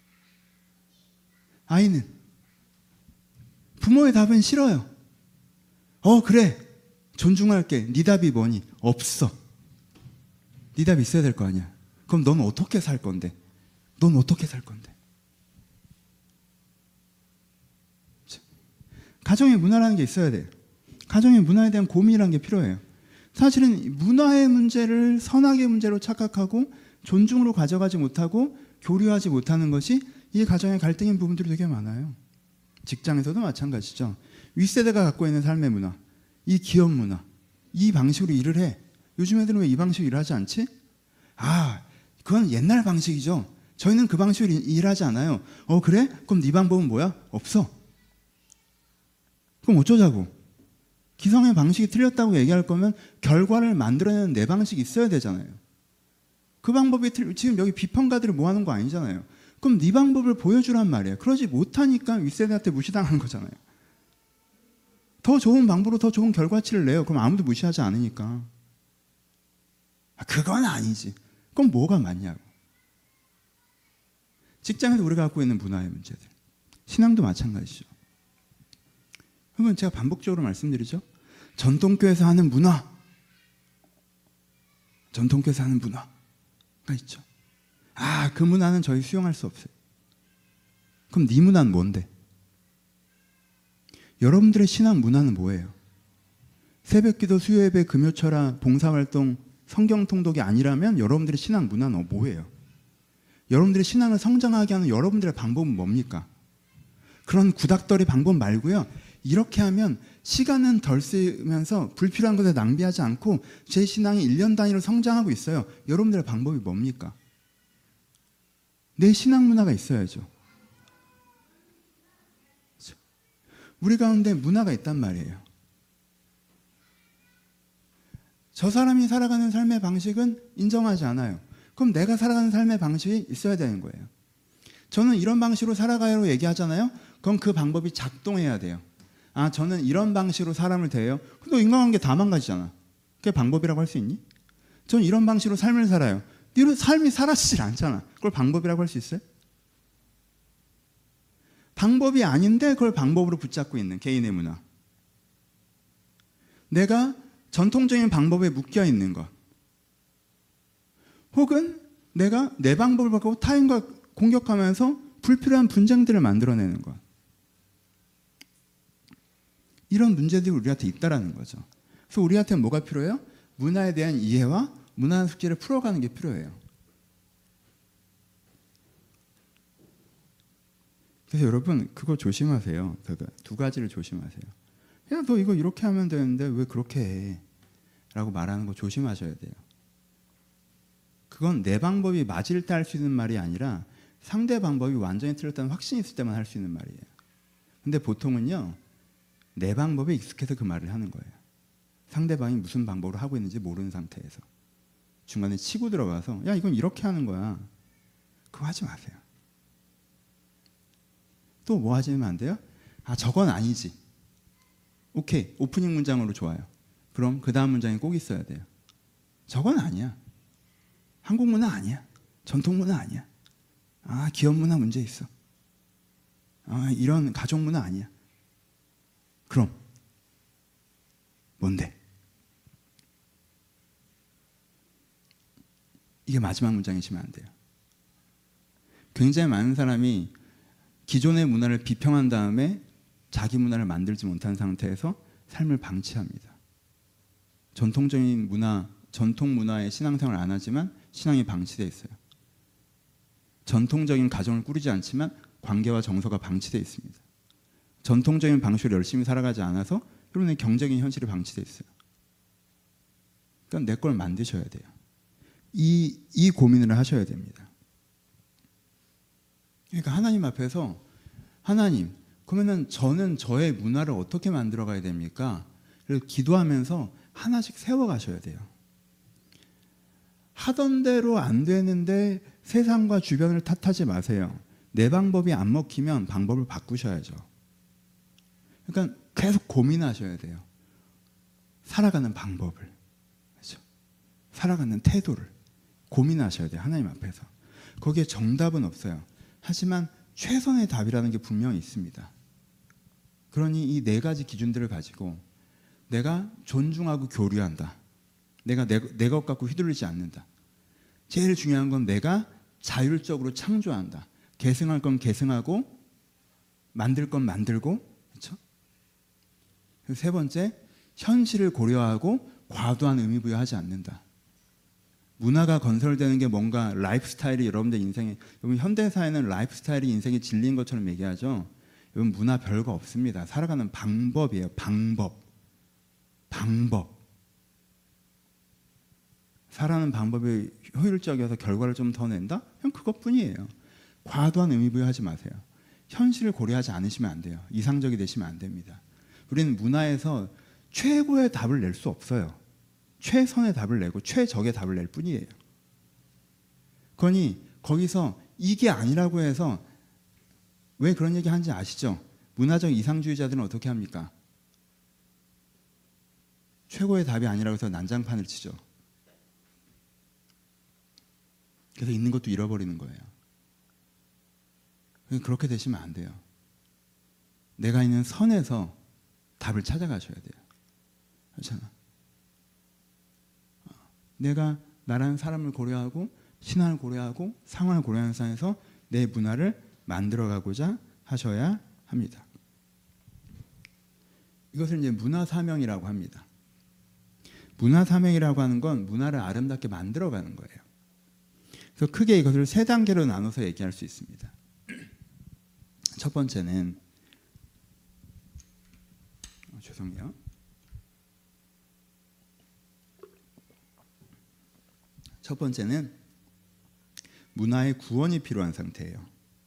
아이는 부모의 답은 싫어요. 그래, 존중할게. 네 답이 뭐니? 없어. 네 답이 있어야 될 거 아니야. 그럼 넌 어떻게 살 건데? 넌 어떻게 살 건데? 가정의 문화라는 게 있어야 돼요. 가정의 문화에 대한 고민이라는 게 필요해요. 사실은 문화의 문제를 선악의 문제로 착각하고 존중으로 가져가지 못하고 교류하지 못하는 것이 이 가정의 갈등인 부분들이 되게 많아요. 직장에서도 마찬가지죠. 윗세대가 갖고 있는 삶의 문화, 이 기업 문화, 이 방식으로 일을 해. 요즘 애들은 왜 이 방식으로 일하지 않지? 그건 옛날 방식이죠. 저희는 그 방식으로 일하지 않아요. 그래? 그럼 네 방법은 뭐야? 없어. 그럼 어쩌자고? 기성의 방식이 틀렸다고 얘기할 거면 결과를 만들어내는 내 방식이 있어야 되잖아요. 그 방법이 지금 여기 비평가들을 모아놓은 거 아니잖아요. 그럼 네 방법을 보여주란 말이에요. 그러지 못하니까 윗세대한테 무시당하는 거잖아요. 더 좋은 방법으로 더 좋은 결과치를 내요. 그럼 아무도 무시하지 않으니까. 그건 아니지. 그럼 뭐가 맞냐고. 직장에서 우리가 갖고 있는 문화의 문제들, 신앙도 마찬가지죠. 그러면 제가 반복적으로 말씀드리죠. 전통교회에서 하는 문화, 전통교회에서 하는 문화가 있죠. 그 문화는 저희 수용할 수 없어요. 그럼 네 문화는 뭔데? 여러분들의 신앙 문화는 뭐예요? 새벽기도, 수요예배, 금요철화, 봉사활동, 성경통독이 아니라면 여러분들의 신앙 문화는 뭐예요? 여러분들의 신앙을 성장하게 하는 여러분들의 방법은 뭡니까? 그런 구닥다리 방법 말고요. 이렇게 하면 시간은 덜 쓰면서 불필요한 것에 낭비하지 않고 제 신앙이 1년 단위로 성장하고 있어요. 여러분들의 방법이 뭡니까? 내 신앙 문화가 있어야죠. 우리 가운데 문화가 있단 말이에요. 저 사람이 살아가는 삶의 방식은 인정하지 않아요. 그럼 내가 살아가는 삶의 방식이 있어야 되는 거예요. 저는 이런 방식으로 살아가요로 얘기하잖아요. 그럼 그 방법이 작동해야 돼요. 저는 이런 방식으로 사람을 대해요. 너 인간관계 다 망가지잖아. 그게 방법이라고 할 수 있니? 저는 이런 방식으로 삶을 살아요. 네 삶이 사라지질 않잖아. 그걸 방법이라고 할 수 있어요? 방법이 아닌데 그걸 방법으로 붙잡고 있는 개인의 문화. 내가 전통적인 방법에 묶여 있는 것. 혹은 내가 내 방법을 바꾸고 타인과 공격하면서 불필요한 분쟁들을 만들어내는 것. 이런 문제들이 우리한테 있다라는 거죠. 그래서 우리한테는 뭐가 필요해요? 문화에 대한 이해와 문화 숙제를 풀어가는 게 필요해요. 그래서 여러분 그거 조심하세요. 두 가지를 조심하세요. 야, 너 이거 이렇게 하면 되는데 왜 그렇게 해? 라고 말하는 거 조심하셔야 돼요. 그건 내 방법이 맞을 때 할 수 있는 말이 아니라 상대 방법이 완전히 틀렸다는 확신이 있을 때만 할 수 있는 말이에요. 근데 보통은요, 내 방법에 익숙해서 그 말을 하는 거예요. 상대방이 무슨 방법으로 하고 있는지 모르는 상태에서 중간에 치고 들어가서 야, 이건 이렇게 하는 거야. 그거 하지 마세요. 또 뭐 하시면 안 돼요? 저건 아니지. 오케이, 오프닝 문장으로 좋아요. 그럼 그 다음 문장이 꼭 있어야 돼요. 저건 아니야. 한국 문화 아니야. 전통 문화 아니야. 기업 문화 문제 있어. 이런 가족 문화 아니야. 그럼 뭔데? 이게 마지막 문장이시면 안 돼요. 굉장히 많은 사람이 기존의 문화를 비평한 다음에 자기 문화를 만들지 못한 상태에서 삶을 방치합니다. 전통적인 문화, 전통 문화의 신앙생활을 안 하지만 신앙이 방치되어 있어요. 전통적인 가정을 꾸리지 않지만 관계와 정서가 방치되어 있습니다. 전통적인 방식으로 열심히 살아가지 않아서 여러분의 경제적인 현실이 방치되어 있어요. 그러니까 내 걸 만드셔야 돼요. 이 고민을 하셔야 됩니다. 그러니까 하나님 앞에서 하나님, 그러면은 저는 저의 문화를 어떻게 만들어 가야 됩니까? 그래서 기도하면서 하나씩 세워 가셔야 돼요. 하던 대로 안 되는데 세상과 주변을 탓하지 마세요. 내 방법이 안 먹히면 방법을 바꾸셔야죠. 그러니까 계속 고민하셔야 돼요. 살아가는 방법을, 그렇죠? 살아가는 태도를 고민하셔야 돼요. 하나님 앞에서. 거기에 정답은 없어요. 하지만 최선의 답이라는 게 분명히 있습니다. 그러니 이 네 가지 기준들을 가지고 내가 존중하고 교류한다. 내가 내 것 갖고 휘둘리지 않는다. 제일 중요한 건 내가 자율적으로 창조한다. 계승할 건 계승하고 만들 건 만들고, 그렇죠? 세 번째, 현실을 고려하고 과도한 의미 부여하지 않는다. 문화가 건설되는 게 뭔가 라이프 스타일이 여러분들 인생에, 여러분 현대 사회는 라이프 스타일이 인생의 진리인 것처럼 얘기하죠. 여러분 문화 별거 없습니다. 살아가는 방법이에요. 방법. 살아가는 방법이 효율적이어서 결과를 좀 더 낸다? 그냥 그것뿐이에요. 과도한 의미 부여하지 마세요. 현실을 고려하지 않으시면 안 돼요. 이상적이 되시면 안 됩니다. 우리는 문화에서 최고의 답을 낼 수 없어요. 최선의 답을 내고 최적의 답을 낼 뿐이에요. 그러니 거기서 이게 아니라고 해서 왜 그런 얘기 하는지 아시죠? 문화적 이상주의자들은 어떻게 합니까? 최고의 답이 아니라고 해서 난장판을 치죠. 그래서 있는 것도 잃어버리는 거예요. 그렇게 되시면 안 돼요. 내가 있는 선에서 답을 찾아가셔야 돼요. 그렇잖아. 내가 나라는 사람을 고려하고 신앙을 고려하고 상황을 고려하는 상황에서 내 문화를 만들어가고자 하셔야 합니다. 이것을 이제 문화 사명이라고 합니다. 문화 사명이라고 하는 건 문화를 아름답게 만들어가는 거예요. 그래서 크게 이것을 세 단계로 나눠서 얘기할 수 있습니다. 첫 번째는 죄송해요. 첫 번째는 문화의 구원이 필요한 상태예요.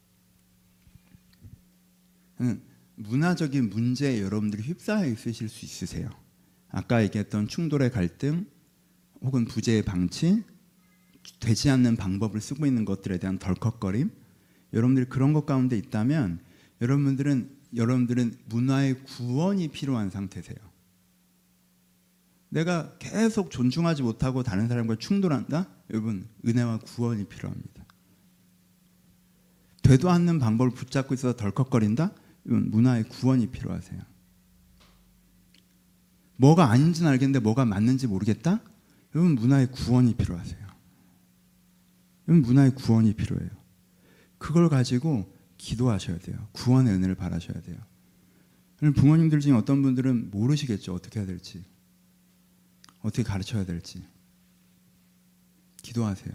문화적인 문제에 여러분들이 휩싸여 있으실 수 있으세요. 아까 얘기했던 충돌의 갈등 혹은 부재의 방치, 되지 않는 방법을 쓰고 있는 것들에 대한 덜컥거림, 여러분들이 그런 것 가운데 있다면 여러분들은 문화의 구원이 필요한 상태세요. 내가 계속 존중하지 못하고 다른 사람과 충돌한다? 여러분, 은혜와 구원이 필요합니다. 되도 않는 방법을 붙잡고 있어서 덜컥거린다? 여러분, 문화의 구원이 필요하세요. 뭐가 아닌지는 알겠는데 뭐가 맞는지 모르겠다? 여러분, 문화의 구원이 필요하세요. 여러분, 문화의 구원이 필요해요. 그걸 가지고 기도하셔야 돼요. 구원의 은혜를 바라셔야 돼요. 부모님들 중에 어떤 분들은 모르시겠죠. 어떻게 해야 될지. 어떻게 가르쳐야 될지. 기도하세요.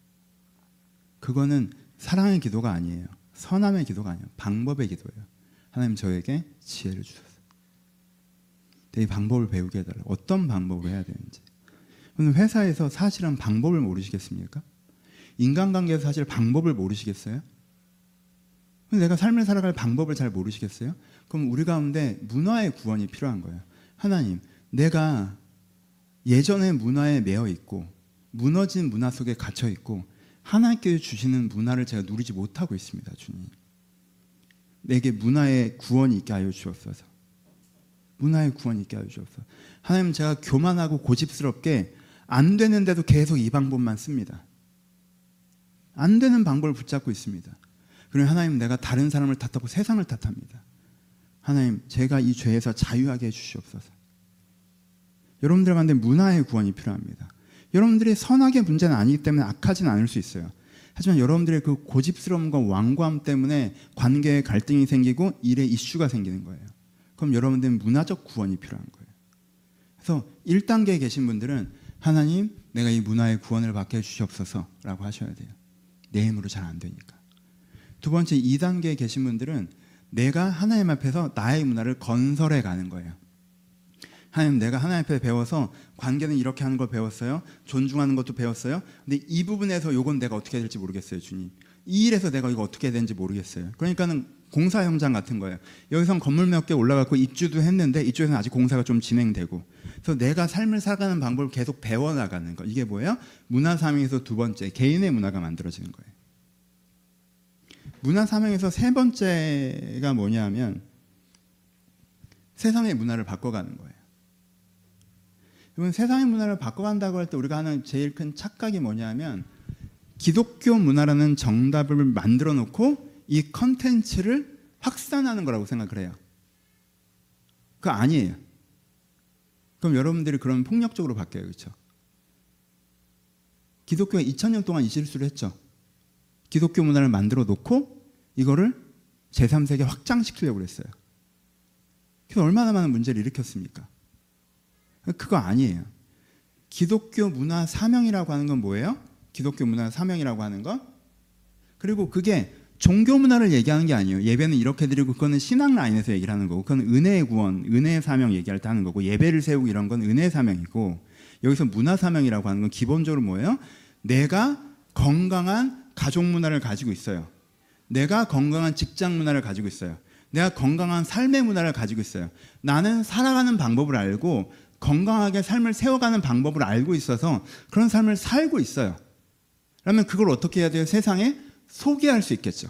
그거는 사랑의 기도가 아니에요. 선함의 기도가 아니에요. 방법의 기도예요. 하나님 저에게 지혜를 주소서. 이 방법을 배우게 해달라고. 어떤 방법으로 해야 되는지. 회사에서 사실은 방법을 모르시겠습니까? 인간관계에서 사실 방법을 모르시겠어요? 내가 삶을 살아갈 방법을 잘 모르시겠어요? 그럼 우리 가운데 문화의 구원이 필요한 거예요. 하나님, 내가 예전의 문화에 매여 있고 무너진 문화 속에 갇혀 있고 하나님께서 주시는 문화를 제가 누리지 못하고 있습니다. 주님, 내게 문화의 구원이 있게 하여 주옵소서. 문화의 구원이 있게 하여 주옵소서. 하나님, 제가 교만하고 고집스럽게 안 되는데도 계속 이 방법만 씁니다. 안 되는 방법을 붙잡고 있습니다. 그러면 하나님, 내가 다른 사람을 탓하고 세상을 탓합니다. 하나님, 제가 이 죄에서 자유하게 해주시옵소서. 여러분들 가운데 문화의 구원이 필요합니다. 여러분들이 선악의 문제는 아니기 때문에 악하진 않을 수 있어요. 하지만 여러분들의 그 고집스러움과 완고함 때문에 관계에 갈등이 생기고 일에 이슈가 생기는 거예요. 그럼 여러분들은 문화적 구원이 필요한 거예요. 그래서 1단계에 계신 분들은 하나님, 내가 이 문화의 구원을 받게 해주시옵소서 라고 하셔야 돼요. 내 힘으로 잘 안 되니까. 두 번째, 2단계에 계신 분들은 내가 하나님 앞에서 나의 문화를 건설해 가는 거예요. 하나님, 내가 하나님 앞에 배워서 관계는 이렇게 하는 걸 배웠어요. 존중하는 것도 배웠어요. 근데 이 부분에서 이건 내가 어떻게 해야 될지 모르겠어요, 주님. 이 일에서 내가 이거 어떻게 해야 되는지 모르겠어요. 그러니까는 공사 현장 같은 거예요. 여기선 건물 몇 개 올라갔고 입주도 했는데 이쪽에서는 아직 공사가 좀 진행되고, 그래서 내가 삶을 살아가는 방법을 계속 배워나가는 거. 이게 뭐예요? 문화 사명에서 두 번째, 개인의 문화가 만들어지는 거예요. 문화 사명에서 세 번째가 뭐냐면 세상의 문화를 바꿔가는 거예요. 여러분, 세상의 문화를 바꿔간다고 할 때 우리가 하는 제일 큰 착각이 뭐냐면 기독교 문화라는 정답을 만들어 놓고 이 컨텐츠를 확산하는 거라고 생각을 해요. 그거 아니에요. 그럼 여러분들이 그러면 폭력적으로 바뀌어요. 그렇죠? 기독교가 2000년 동안 이 실수를 했죠. 기독교 문화를 만들어 놓고 이거를 제3세계에 확장시키려고 했어요. 그래서 얼마나 많은 문제를 일으켰습니까? 그거 아니에요. 기독교 문화 사명이라고 하는 건 뭐예요? 기독교 문화 사명이라고 하는 건, 그리고 그게 종교 문화를 얘기하는 게 아니에요. 예배는 이렇게 드리고, 그거는 신앙 라인에서 얘기를 하는 거고, 그건 은혜의 구원, 은혜의 사명 얘기할 때 하는 거고, 예배를 세우고 이런 건 은혜의 사명이고, 여기서 문화 사명이라고 하는 건 기본적으로 뭐예요? 내가 건강한 가족 문화를 가지고 있어요. 내가 건강한 직장 문화를 가지고 있어요. 내가 건강한 삶의 문화를 가지고 있어요. 나는 살아가는 방법을 알고 건강하게 삶을 세워가는 방법을 알고 있어서 그런 삶을 살고 있어요. 그러면 그걸 어떻게 해야 돼요? 세상에 소개할 수 있겠죠.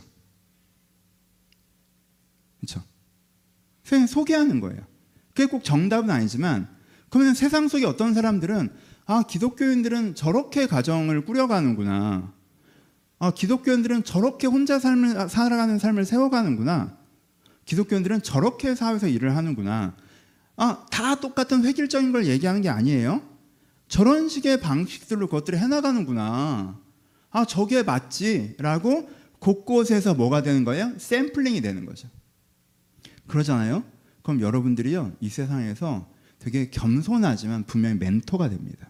그렇죠? 세상에 소개하는 거예요. 그게 꼭 정답은 아니지만, 그러면 세상 속에 어떤 사람들은 기독교인들은 저렇게 가정을 꾸려가는구나. 기독교인들은 저렇게 혼자 살아가는 삶을 세워가는구나. 기독교인들은 저렇게 사회에서 일을 하는구나. 다 똑같은 획일적인 걸 얘기하는 게 아니에요. 저런 식의 방식들로 그것들을 해나가는구나. 저게 맞지라고 곳곳에서 뭐가 되는 거예요? 샘플링이 되는 거죠. 그러잖아요. 그럼 여러분들이요, 이 세상에서 되게 겸손하지만 분명히 멘토가 됩니다.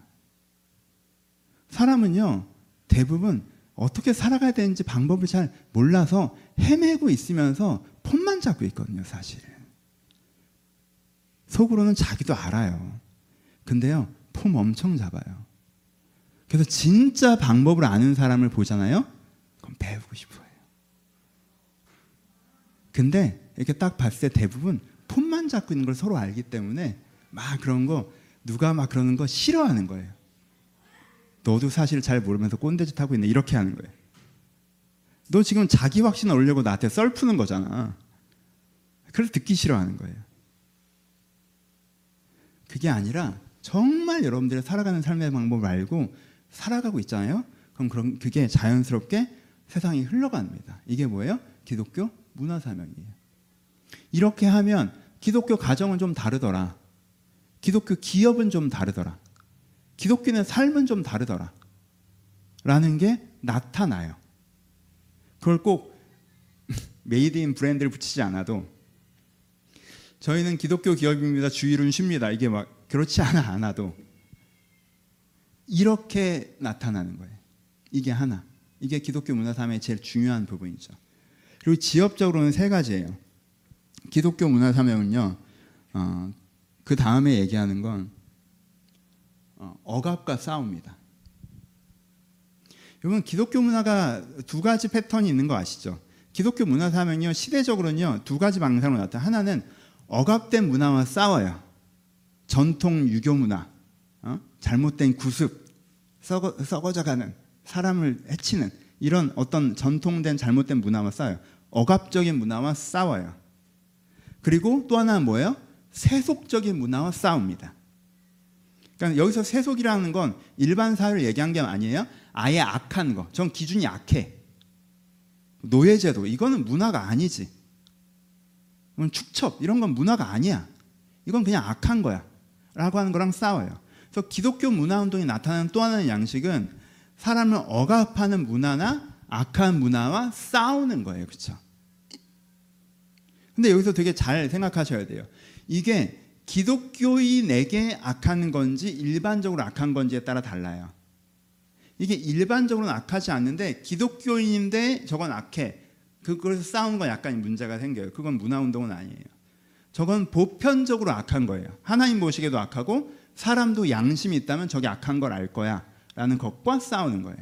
사람은요, 대부분 어떻게 살아가야 되는지 방법을 잘 몰라서 헤매고 있으면서 폰만 잡고 있거든요, 사실. 속으로는 자기도 알아요. 근데요, 폼 엄청 잡아요. 그래서 진짜 방법을 아는 사람을 보잖아요. 그럼 배우고 싶어요. 근데 이렇게 딱 봤을 때 대부분 폼만 잡고 있는 걸 서로 알기 때문에 막 그런 거, 누가 막 그러는 거 싫어하는 거예요. 너도 사실 잘 모르면서 꼰대짓 하고 있네, 이렇게 하는 거예요. 너 지금 자기 확신 얻으려고 나한테 썰 푸는 거잖아. 그래서 듣기 싫어하는 거예요. 그게 아니라 정말 여러분들이 살아가는 삶의 방법을 알고 살아가고 있잖아요. 그럼 그게 자연스럽게 세상이 흘러갑니다. 이게 뭐예요? 기독교 문화 사명이에요. 이렇게 하면 기독교 가정은 좀 다르더라. 기독교 기업은 좀 다르더라. 기독교는 삶은 좀 다르더라. 라는 게 나타나요. 그걸 꼭 메이드 인 브랜드를 붙이지 않아도, 저희는 기독교 기업입니다, 주일은 쉽니다, 이게 막 그렇지 않아도 이렇게 나타나는 거예요. 이게 하나. 이게 기독교 문화 사명의 제일 중요한 부분이죠. 그리고 지역적으로는 세 가지예요. 기독교 문화 사명은요, 그 다음에 얘기하는 건 억압과 싸움입니다. 여러분, 기독교 문화가 두 가지 패턴이 있는 거 아시죠? 기독교 문화 사명이요, 시대적으로는요, 두 가지 방향으로 나타나요. 하나는 억압된 문화와 싸워요. 전통 유교 문화, 잘못된 구습, 썩어져가는, 사람을 해치는 이런 어떤 전통된 잘못된 문화와 싸워요. 억압적인 문화와 싸워요. 그리고 또 하나는 뭐예요? 세속적인 문화와 싸웁니다. 그러니까 여기서 세속이라는 건 일반 사회를 얘기한 게 아니에요. 아예 악한 거. 전 기준이 악해. 노예제도, 이거는 문화가 아니지. 축첩, 이런 건 문화가 아니야. 이건 그냥 악한 거야 라고 하는 거랑 싸워요. 그래서 기독교 문화운동이 나타나는 또 하나의 양식은 사람을 억압하는 문화나 악한 문화와 싸우는 거예요. 그렇죠? 근데 여기서 되게 잘 생각하셔야 돼요. 이게 기독교인에게 악한 건지 일반적으로 악한 건지에 따라 달라요. 이게 일반적으로는 악하지 않는데 기독교인인데 저건 악해. 그래서 싸우는 건 약간 문제가 생겨요. 그건 문화운동은 아니에요. 저건 보편적으로 악한 거예요. 하나님 보시기에도 악하고 사람도 양심이 있다면 저게 악한 걸 알 거야 라는 것과 싸우는 거예요.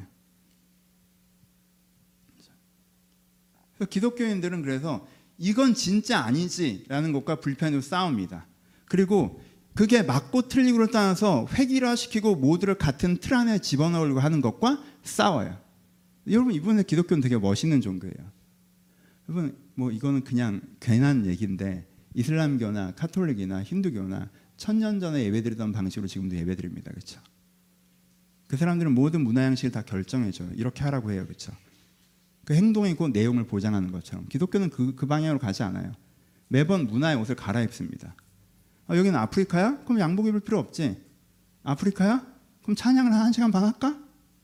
그래서 기독교인들은 그래서 이건 진짜 아니지 라는 것과 불편으로 싸웁니다. 그리고 그게 맞고 틀리고를 떠나서 획일화시키고 모두를 같은 틀 안에 집어넣으려고 하는 것과 싸워요. 여러분 이분의 기독교는 되게 멋있는 종교예요. 여러분 뭐 이거는 그냥 괜한 얘기인데 이슬람교나 카톨릭이나 힌두교나 1000년 전에 예배드리던 방식으로 지금도 예배드립니다. 그렇죠? 그 사람들은 모든 문화 양식을 다 결정해줘요. 이렇게 하라고 해요. 그렇죠? 그 행동이고 내용을 보장하는 것처럼 기독교는 그 방향으로 가지 않아요. 매번 문화의 옷을 갈아입습니다. 여기는 아프리카야? 그럼 양복 입을 필요 없지. 아프리카야? 그럼 찬양을 1시간 반 할까?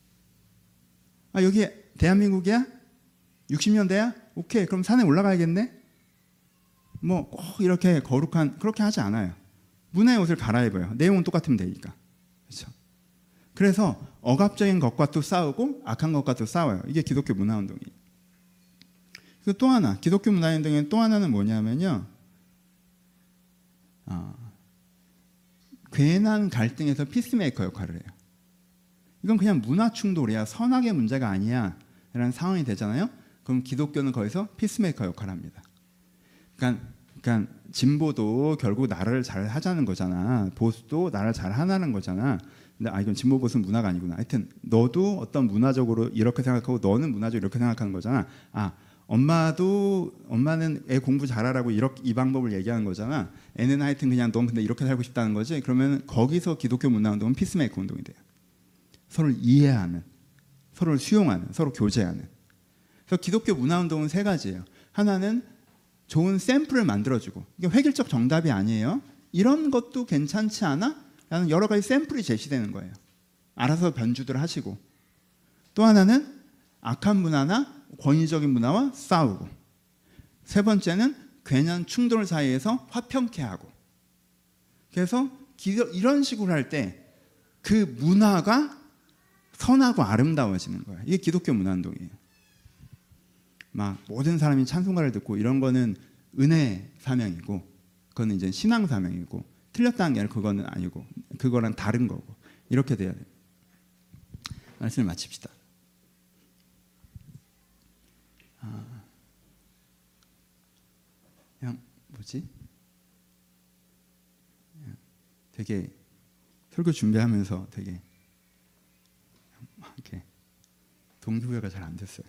여기 대한민국이야? 60년대야? 오케이, 그럼 산에 올라가야겠네? 뭐 꼭 이렇게 거룩한, 그렇게 하지 않아요. 문화의 옷을 갈아입어요. 내용은 똑같으면 되니까. 그렇죠? 그래서 억압적인 것과 또 싸우고 악한 것과 또 싸워요. 이게 기독교 문화운동이에요. 그리고 또 하나, 기독교 문화운동의 또 하나는 뭐냐면요. 괜한 갈등에서 피스메이커 역할을 해요. 이건 그냥 문화 충돌이야. 선악의 문제가 아니야 라는 상황이 되잖아요. 그럼 기독교는 거기서 피스메이커 역할을 합니다. 그러니까 진보도 결국 나라를 잘 하자는 거잖아. 보수도 나라를 잘 하라는 거잖아. 근데 이건 진보 보수 문화가 아니구나. 하여튼 너도 어떤 문화적으로 이렇게 생각하고 너는 문화적으로 이렇게 생각하는 거잖아. 엄마는 애 공부 잘하라고 이 방법을 얘기하는 거잖아. 애는 하여튼 그냥 넌 근데 이렇게 살고 싶다는 거지. 그러면 거기서 기독교 문화운동은 피스메이커 운동이 돼요. 서로를 이해하는, 서로를 수용하는, 서로 교제하는. 그래서 기독교 문화운동은 3가지예요. 하나는 좋은 샘플을 만들어주고, 이게 획일적 정답이 아니에요. 이런 것도 괜찮지 않아? 라는 여러 가지 샘플이 제시되는 거예요. 알아서 변주들 하시고. 또 하나는 악한 문화나 권위적인 문화와 싸우고, 3번째는 괜한 충돌 사이에서 화평케 하고. 그래서 이런 식으로 할 때 그 문화가 선하고 아름다워지는 거예요. 이게 기독교 문화운동이에요. 막 모든 사람이 찬송가를 듣고 이런 거는 은혜 사명이고, 그거는 이제 신앙 사명이고, 틀렸다는 게 아니라 그거는 아니고, 그거랑 다른 거고, 이렇게 돼야 돼요. 말씀을 마칩시다. 그냥 뭐지? 되게 설교 준비하면서 되게 이렇게 동기부여가 잘 안 됐어요.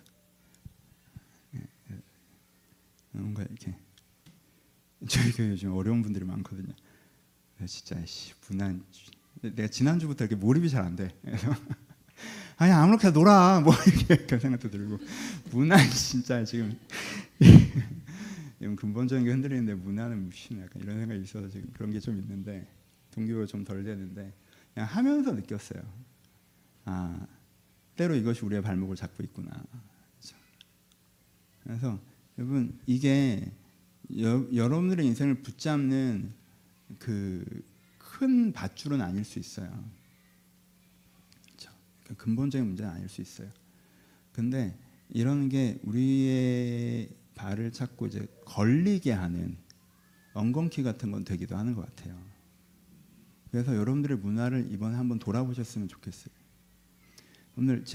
뭔가 이렇게 저희 교회 요즘 어려운 분들이 많거든요. 진짜 문화 내가 지난주부터 이렇게 몰입이 잘 안 돼. 그래서 아니 아무렇게나 놀아 뭐 이렇게 그런 생각도 들고, 문화 진짜 지금 근본적인 게 흔들리는데 문화는 무슨 약간 이런 생각이 있어서 지금 그런 게 좀 있는데 동기부여가 좀 덜 되는데, 그냥 하면서 느꼈어요. 때로 이것이 우리의 발목을 잡고 있구나. 그렇죠? 그래서 여러분 이게 여러분들의 인생을 붙잡는 그 큰 밧줄은 아닐 수 있어요. 그렇죠? 그러니까 근본적인 문제는 아닐 수 있어요. 근데 이런 게 우리의 발을 찾고 이제 걸리게 하는 엉겅퀴 같은 건 되기도 하는 것 같아요. 그래서 여러분들의 문화를 이번에 한번 돌아보셨으면 좋겠어요. 오늘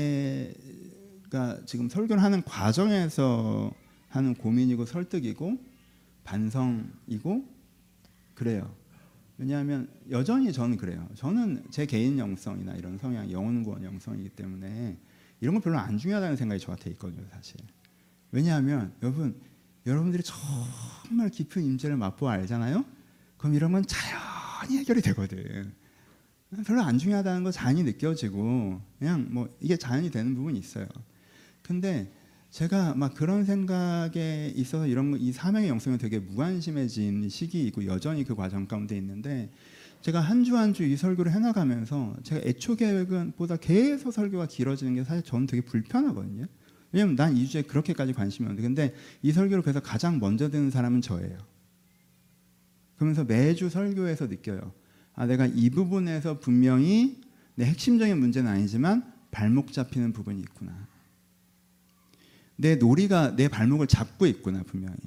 제가 지금 설교를 하는 과정에서 하는 고민이고 설득이고 반성이고 그래요. 왜냐하면 여전히 저는 그래요. 저는 제 개인 영성이나 이런 성향, 영혼구원 영성이기 때문에 이런 건 별로 안 중요하다는 생각이 저한테 있거든요, 사실. 왜냐하면 여러분들이 정말 깊은 임재를 맛보아 알잖아요. 그럼 이런 건 자연히 해결이 되거든. 별로 안 중요하다는 거 자연히 느껴지고 그냥 뭐 이게 자연이 되는 부분이 있어요. 근데 제가 막 그런 생각에 있어서 이 사명의 영성이 되게 무관심해진 시기이고 여전히 그 과정 가운데 있는데, 제가 한 주 한 주 이 설교를 해나가면서 제가 애초 계획은 보다 계속 설교가 길어지는 게 사실 저는 되게 불편하거든요. 왜냐면 난 이 주제에 그렇게까지 관심이 없는데, 근데 이 설교를 그래서 가장 먼저 듣는 사람은 저예요. 그러면서 매주 설교에서 느껴요. 아, 내가 이 부분에서 분명히 내 핵심적인 문제는 아니지만 발목 잡히는 부분이 있구나. 내 놀이가 내 발목을 잡고 있구나, 분명히.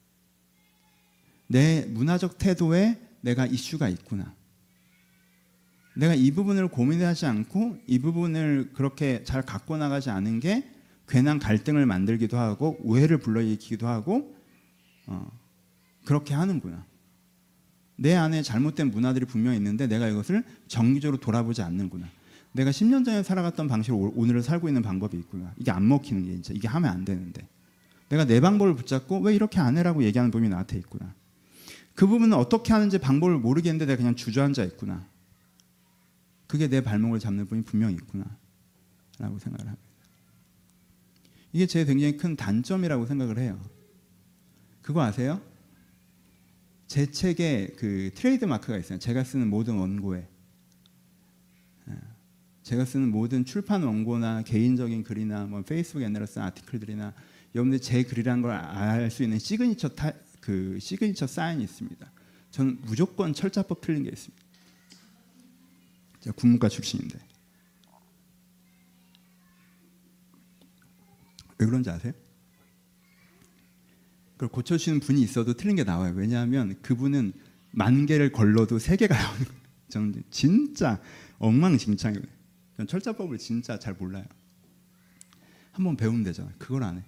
내 문화적 태도에 내가 이슈가 있구나. 내가 이 부분을 고민하지 않고 이 부분을 그렇게 잘 갖고 나가지 않은 게 괜한 갈등을 만들기도 하고 오해를 불러일으키기도 하고 그렇게 하는구나. 내 안에 잘못된 문화들이 분명히 있는데 내가 이것을 정기적으로 돌아보지 않는구나. 내가 10년 전에 살아갔던 방식으로 오늘을 살고 있는 방법이 있구나. 이게 안 먹히는 게 진짜 이게 하면 안 되는데 내가 내 방법을 붙잡고 왜 이렇게 안 해라고 얘기하는 부분이 나한테 있구나. 그 부분은 어떻게 하는지 방법을 모르겠는데 내가 그냥 주저앉아 있구나. 그게 내 발목을 잡는 부분이 분명히 있구나 라고 생각을 합니다. 이게 제 굉장히 큰 단점이라고 생각을 해요. 그거 아세요? 제 책에 그 트레이드 마크가 있어요. 제가 쓰는 모든 원고에, 제가 쓰는 모든 출판 원고나 개인적인 글이나 뭐 페이스북에 옛날에 쓴 아티클들이나 여러분들 제 글이라는 걸 알 수 있는 시그니처 사인이 있습니다. 저는 무조건 철자법 틀린 게 있습니다. 제가 국문과 출신인데 왜 그런지 아세요? 그걸 고쳐주시는 분이 있어도 틀린 게 나와요. 왜냐하면 그분은 10,000개를 걸러도 3개가 나오는 거예요. 저는 진짜 엉망진창이에요. 전 철자법을 진짜 잘 몰라요. 한번 배우면 되잖아요. 그걸 안 해.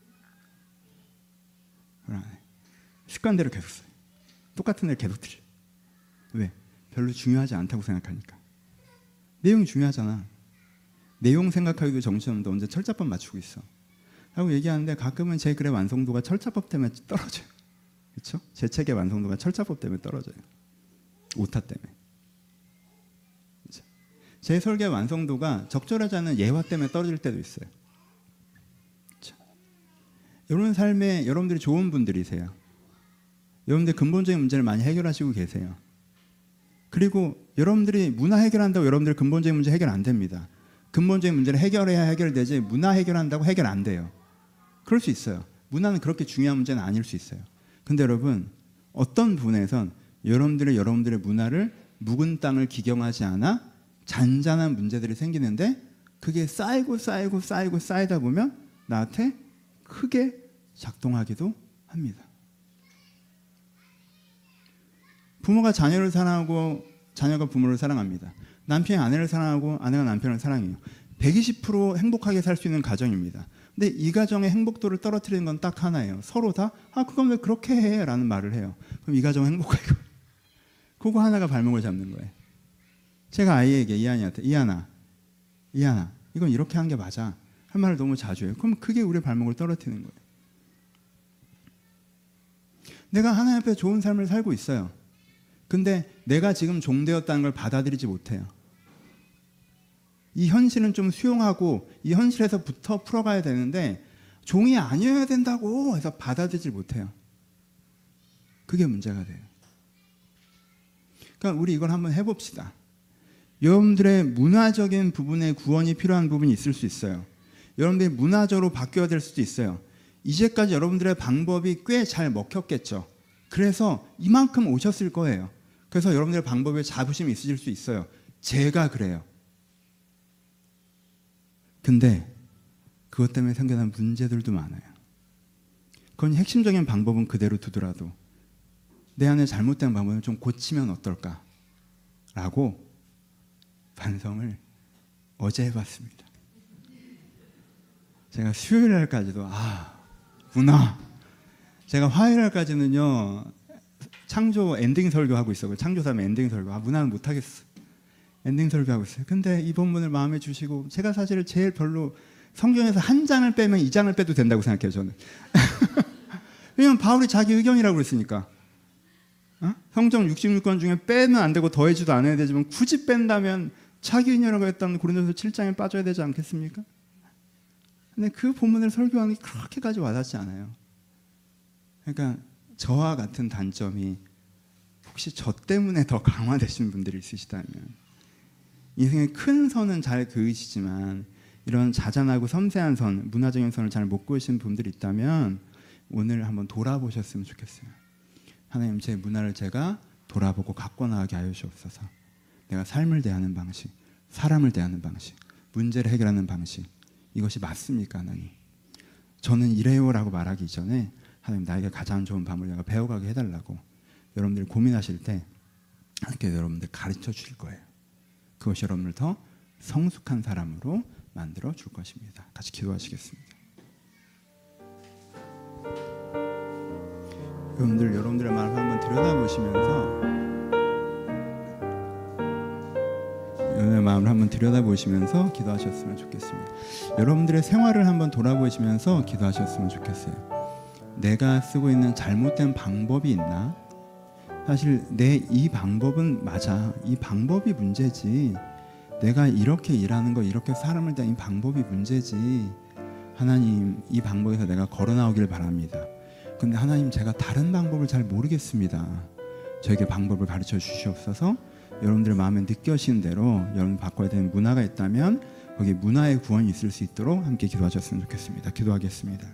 그걸 안 해. 습관대로 계속 써요. 똑같은 애를 계속 틀려. 왜? 별로 중요하지 않다고 생각하니까. 내용이 중요하잖아. 내용 생각하기도 정신없는데 언제 철자법 맞추고 있어. 라고 얘기하는데 가끔은 제 글의 완성도가 철자법 때문에 떨어져요. 그렇죠? 제 책의 완성도가 철자법 때문에 떨어져요. 오타 때문에. 그렇죠? 제 설계의 완성도가 적절하지 않은 예화 때문에 떨어질 때도 있어요. 그렇죠? 여러분 삶에 여러분들이 좋은 분들이세요. 여러분들 근본적인 문제를 많이 해결하시고 계세요. 그리고 여러분들이 문화 해결한다고 여러분들 근본적인 문제 해결 안 됩니다. 근본적인 문제를 해결해야 해결되지 문화 해결한다고 해결 안 돼요. 그럴 수 있어요. 문화는 그렇게 중요한 문제는 아닐 수 있어요. 근데 여러분 어떤 부분에선 여러분들의 문화를 묵은 땅을 기경하지 않아 잔잔한 문제들이 생기는데 그게 쌓이다 보면 나한테 크게 작동하기도 합니다. 부모가 자녀를 사랑하고 자녀가 부모를 사랑합니다. 남편이 아내를 사랑하고 아내가 남편을 사랑해요. 120% 행복하게 살 수 있는 가정입니다. 근데 이 가정의 행복도를 떨어뜨리는 건 딱 하나예요. 서로 다 그건 왜 그렇게 해? 라는 말을 해요. 그럼 이 가정은 행복할까요? 그거 하나가 발목을 잡는 거예요. 제가 아이에게 이한이한테 이한아 이건 이렇게 한 게 맞아. 할 말을 너무 자주 해요. 그럼 그게 우리 발목을 떨어뜨리는 거예요. 내가 하나님 앞에 좋은 삶을 살고 있어요. 근데 내가 지금 종되었다는 걸 받아들이지 못해요. 이 현실은 좀 수용하고 이 현실에서부터 풀어가야 되는데 종이 아니어야 된다고 해서 받아들이지 못해요. 그게 문제가 돼요. 그러니까 우리 이걸 한번 해봅시다. 여러분들의 문화적인 부분에 구원이 필요한 부분이 있을 수 있어요. 여러분들이 문화적으로 바뀌어야 될 수도 있어요. 이제까지 여러분들의 방법이 꽤 잘 먹혔겠죠. 그래서 이만큼 오셨을 거예요. 그래서 여러분들의 방법에 자부심이 있으실 수 있어요. 제가 그래요. 근데 그것 때문에 생겨난 문제들도 많아요. 그건 핵심적인 방법은 그대로 두더라도 내 안에 잘못된 방법을 좀 고치면 어떨까라고 반성을 어제 해봤습니다. 제가 수요일 날까지도 구나. 제가 화요일 날까지는요 창조 엔딩 설교하고 있어요. 창조사면 엔딩 설교. 문화는 못하겠어. 엔딩 설교하고 있어요. 근데 이 본문을 마음에 주시고 제가 사실 제일 별로 성경에서 한 장을 빼면 2장을 빼도 된다고 생각해요. 저는. 왜냐면 바울이 자기 의견이라고 그랬으니까. 성경 66권 중에 빼면 안 되고 더해지도 않아야 되지만 굳이 뺀다면 자기 의견이라고 했다면 고린도서 7장에 빠져야 되지 않겠습니까? 근데 그 본문을 설교하는 게 그렇게까지 와닿지 않아요. 그러니까 저와 같은 단점이 혹시 저 때문에 더 강화되신 분들이 있으시다면 인생의 큰 선은 잘 그으시지만 이런 자잘하고 섬세한 선, 문화적인 선을 잘 못 그으신 분들이 있다면 오늘 한번 돌아보셨으면 좋겠어요. 하나님, 제 문화를 제가 돌아보고 갖고 나가게 하여 주옵소서. 내가 삶을 대하는 방식, 사람을 대하는 방식, 문제를 해결하는 방식, 이것이 맞습니까 하나님? 저는 이래요라고 말하기 전에 하나님, 나에게 가장 좋은 방법을 내가 배워가게 해달라고 여러분들이 고민하실 때 하나님께서 여러분들 가르쳐 주실 거예요. 그것이 여러분을 더 성숙한 사람으로 만들어 줄 것입니다. 같이 기도하시겠습니다. 여러분들의 마음을 한번 들여다보시면서 기도하셨으면 좋겠습니다. 여러분들의 생활을 한번 돌아보시면서 기도하셨으면 좋겠어요. 내가 쓰고 있는 잘못된 방법이 있나? 사실 내 이 방법은 맞아. 이 방법이 문제지. 내가 이렇게 일하는 거, 이렇게 사람을 대하는 방법이 문제지. 하나님, 이 방법에서 내가 걸어 나오길 바랍니다. 근데 하나님, 제가 다른 방법을 잘 모르겠습니다. 저에게 방법을 가르쳐 주시옵소서. 여러분들의 마음에 느껴지는 대로 여러분 바꿔야 되는 문화가 있다면 거기 문화의 구원이 있을 수 있도록 함께 기도하셨으면 좋겠습니다. 기도하겠습니다.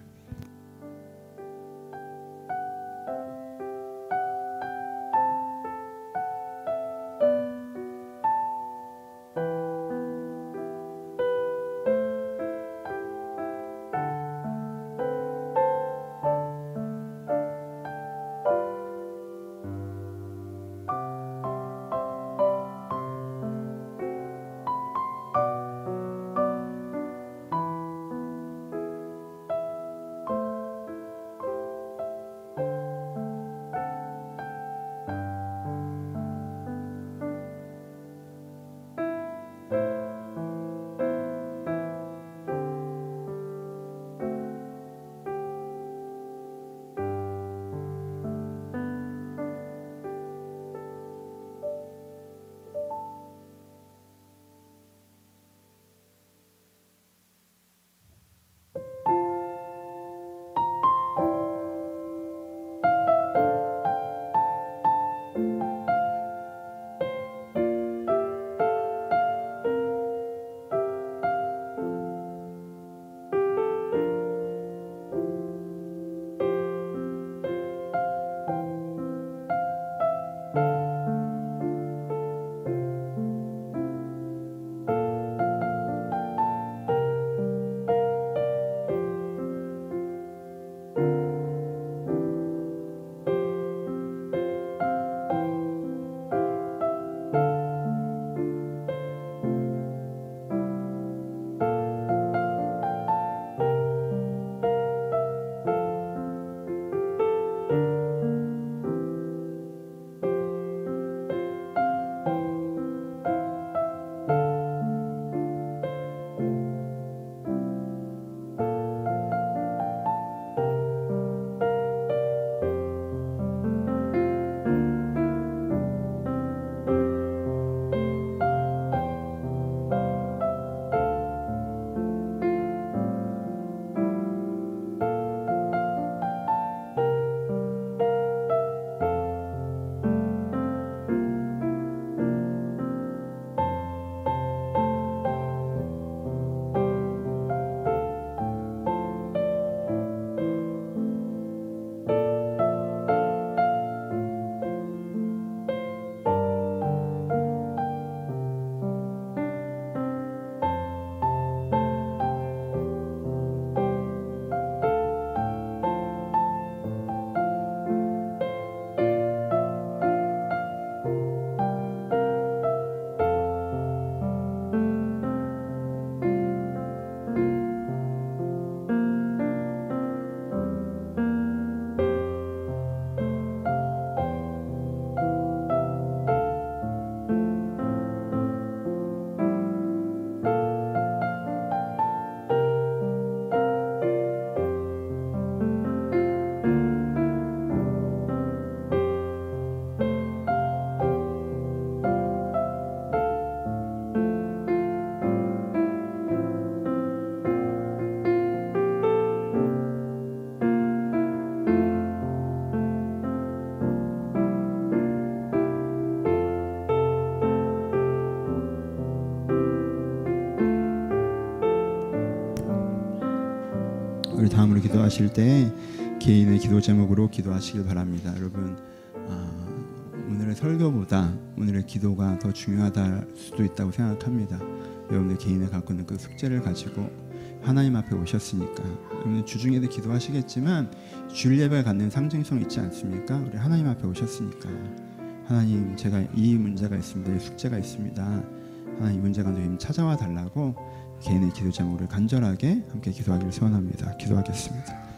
우리 다음으로 기도하실 때 개인의 기도 제목으로 기도하시길 바랍니다. 여러분, 오늘의 설교보다 오늘의 기도가 더 중요하다 수도 있다고 생각합니다. 여러분들 개인이 갖고 있는 그 숙제를 가지고 하나님 앞에 오셨으니까 여러분 주중에도 기도하시겠지만 주일 예배를 갖는 상징성이 있지 않습니까? 우리 하나님 앞에 오셨으니까 하나님, 제가 이 문제가 있습니다. 이 숙제가 있습니다. 하나님, 이 문제가 너희님 찾아와 달라고 개인의 기도 제목을 간절하게 함께 기도하기를 소원합니다. 기도하겠습니다.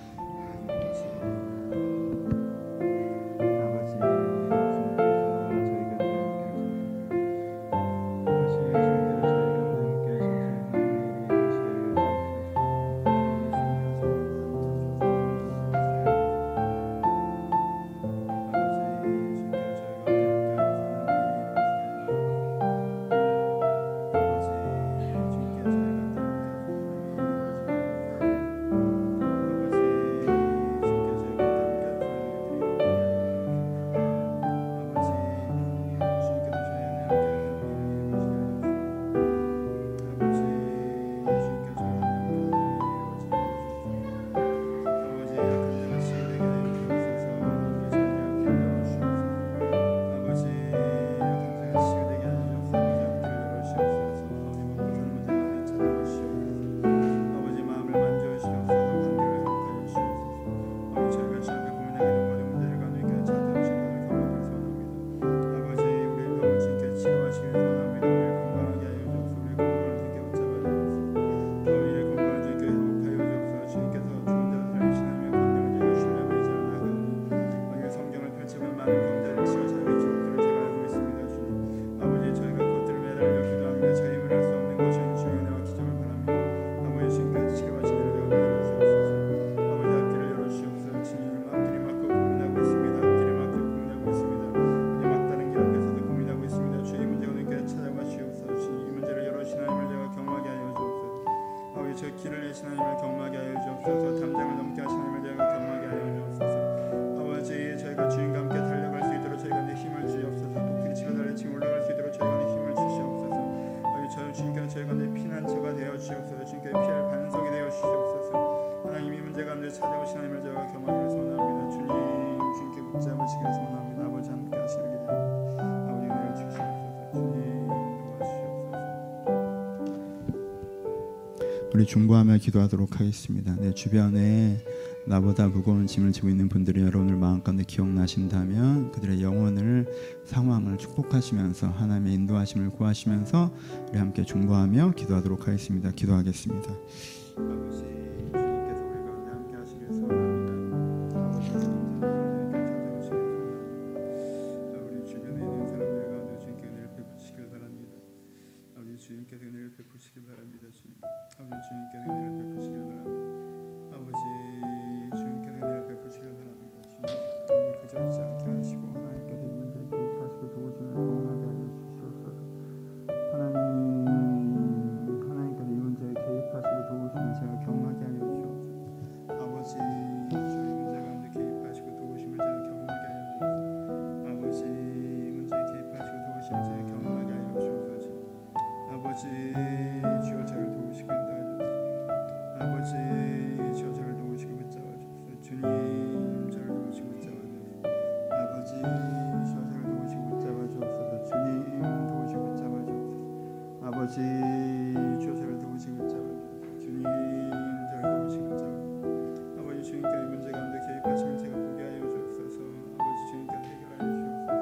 우리 중보하며 기도하도록 하겠습니다. 내 주변에 나보다 무거운 짐을 지고 있는 분들이 여러분들 마음 가운데 기억나신다면 그들의 영혼을, 상황을 축복하시면서 하나님의 인도하심을 구하시면서 우리 함께 중보하며 기도하도록 하겠습니다. 기도하겠습니다. 아버지, 주님께서 우리 가운데 함께 하시길 소원합니다. 아버지, 우리 주변에 있는 사람들 가운데 주님께 은혜를 베푸시길 바랍니다. 아버지, 주님께서 은혜를 베푸시길 바랍니다. 주님, 아버지, 주님께서 은혜를 베푸시길 바랍니다. 아버지, 주님께서 은혜를 베푸시길 바랍니다. 주님, 그저지 않게 하시고 하나님께서 이 문제에 개입하시고 도우심을 경험하게 하여 주시옵소서. 하나님께서 이 문제에 개입하시고 도우심을 제가 경험하게 하여 주시옵소서. 아버지, 저희 문제 가운데 개입하시고 도우심을 제가 경험하게 하여 주옵소서. 아버지, 이 문제에 개입하시고 도우심을 제가 경험하게 하여 주옵소서. 아버지, 주여 저를 도우시고 아버지, 주여 저를 도우시고 붙잡아 주옵소서. 주님, 저를 도우시고 붙잡아 주옵소서. 아버지, 주여 저를 도우시고 붙잡아 주옵소서. 주님, 도우시고 붙잡아 주옵소서. 아버지, 주여 저를 도우시고 붙잡아 주옵소서. 주님, 저를 도우시고 붙잡아 주옵소서. 아버지, 주님께서 이 문제 가운데 개입하시면 제가 보게 하여 주옵소서. 아버지, 주님께서 해결하여 주옵소서.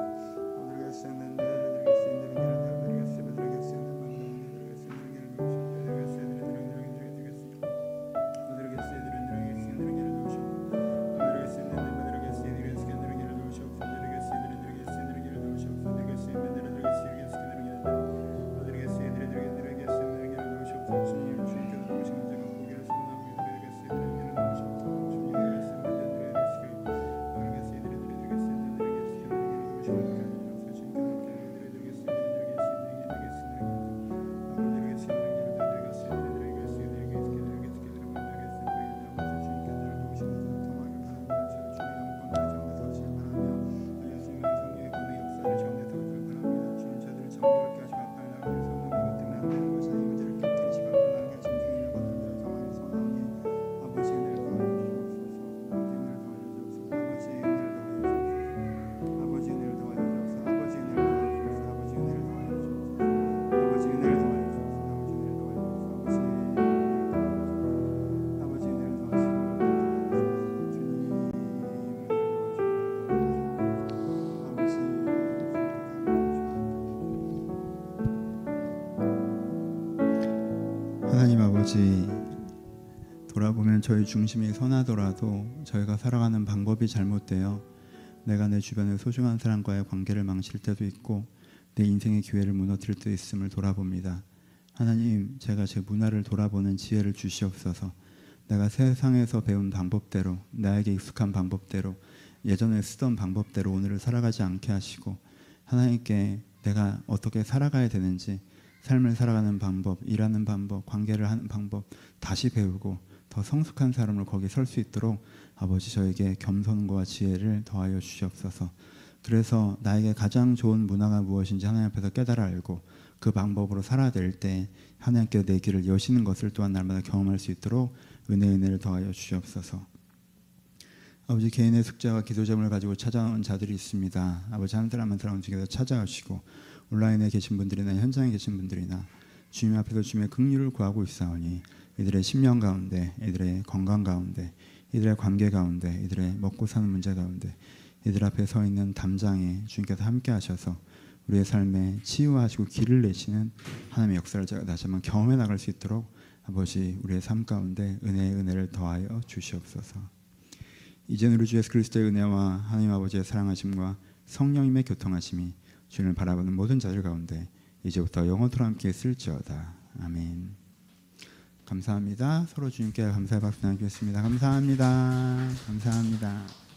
하나님 아버지, 돌아보면 저희 중심이 선하더라도 저희가 살아가는 방법이 잘못되어 내가 내 주변의 소중한 사람과의 관계를 망칠 때도 있고 내 인생의 기회를 무너뜨릴 때도 있음을 돌아봅니다. 하나님, 제가 제 문화를 돌아보는 지혜를 주시옵소서. 내가 세상에서 배운 방법대로, 나에게 익숙한 방법대로, 예전에 쓰던 방법대로 오늘을 살아가지 않게 하시고, 하나님께 내가 어떻게 살아가야 되는지, 삶을 살아가는 방법, 일하는 방법, 관계를 하는 방법 다시 배우고 더 성숙한 사람으로 거기 설 수 있도록 아버지 저에게 겸손과 지혜를 더하여 주시옵소서. 그래서 나에게 가장 좋은 문화가 무엇인지 하나님 앞에서 깨달아 알고 그 방법으로 살아낼 때 하나님께 내 길을 여시는 것을 또한 날마다 경험할 수 있도록 은혜를 더하여 주시옵소서. 아버지, 개인의 숙제와 기도 제목을 가지고 찾아온 자들이 있습니다. 아버지, 한 사람 한 사람 중에서 찾아오시고 온라인에 계신 분들이나 현장에 계신 분들이나 주님 앞에서 주님의 긍휼을 구하고 있사오니 이들의 심령 가운데, 이들의 건강 가운데, 이들의 관계 가운데, 이들의 먹고 사는 문제 가운데, 이들 앞에 서 있는 담장에 주님께서 함께 하셔서 우리의 삶에 치유하시고 길을 내시는 하나님의 역사를 제가 다시 한번 경험해 나갈 수 있도록 아버지, 우리의 삶 가운데 은혜를 더하여 주시옵소서. 이제는 우리 주 예수 그리스도의 은혜와 하나님 아버지의 사랑하심과 성령님의 교통하심이 주님을 바라보는 모든 자들 가운데 이제부터 영원토록 함께 있을지어다. 아멘. 감사합니다. 서로 주님께 감사의 박수 나누겠습니다. 감사합니다. 감사합니다.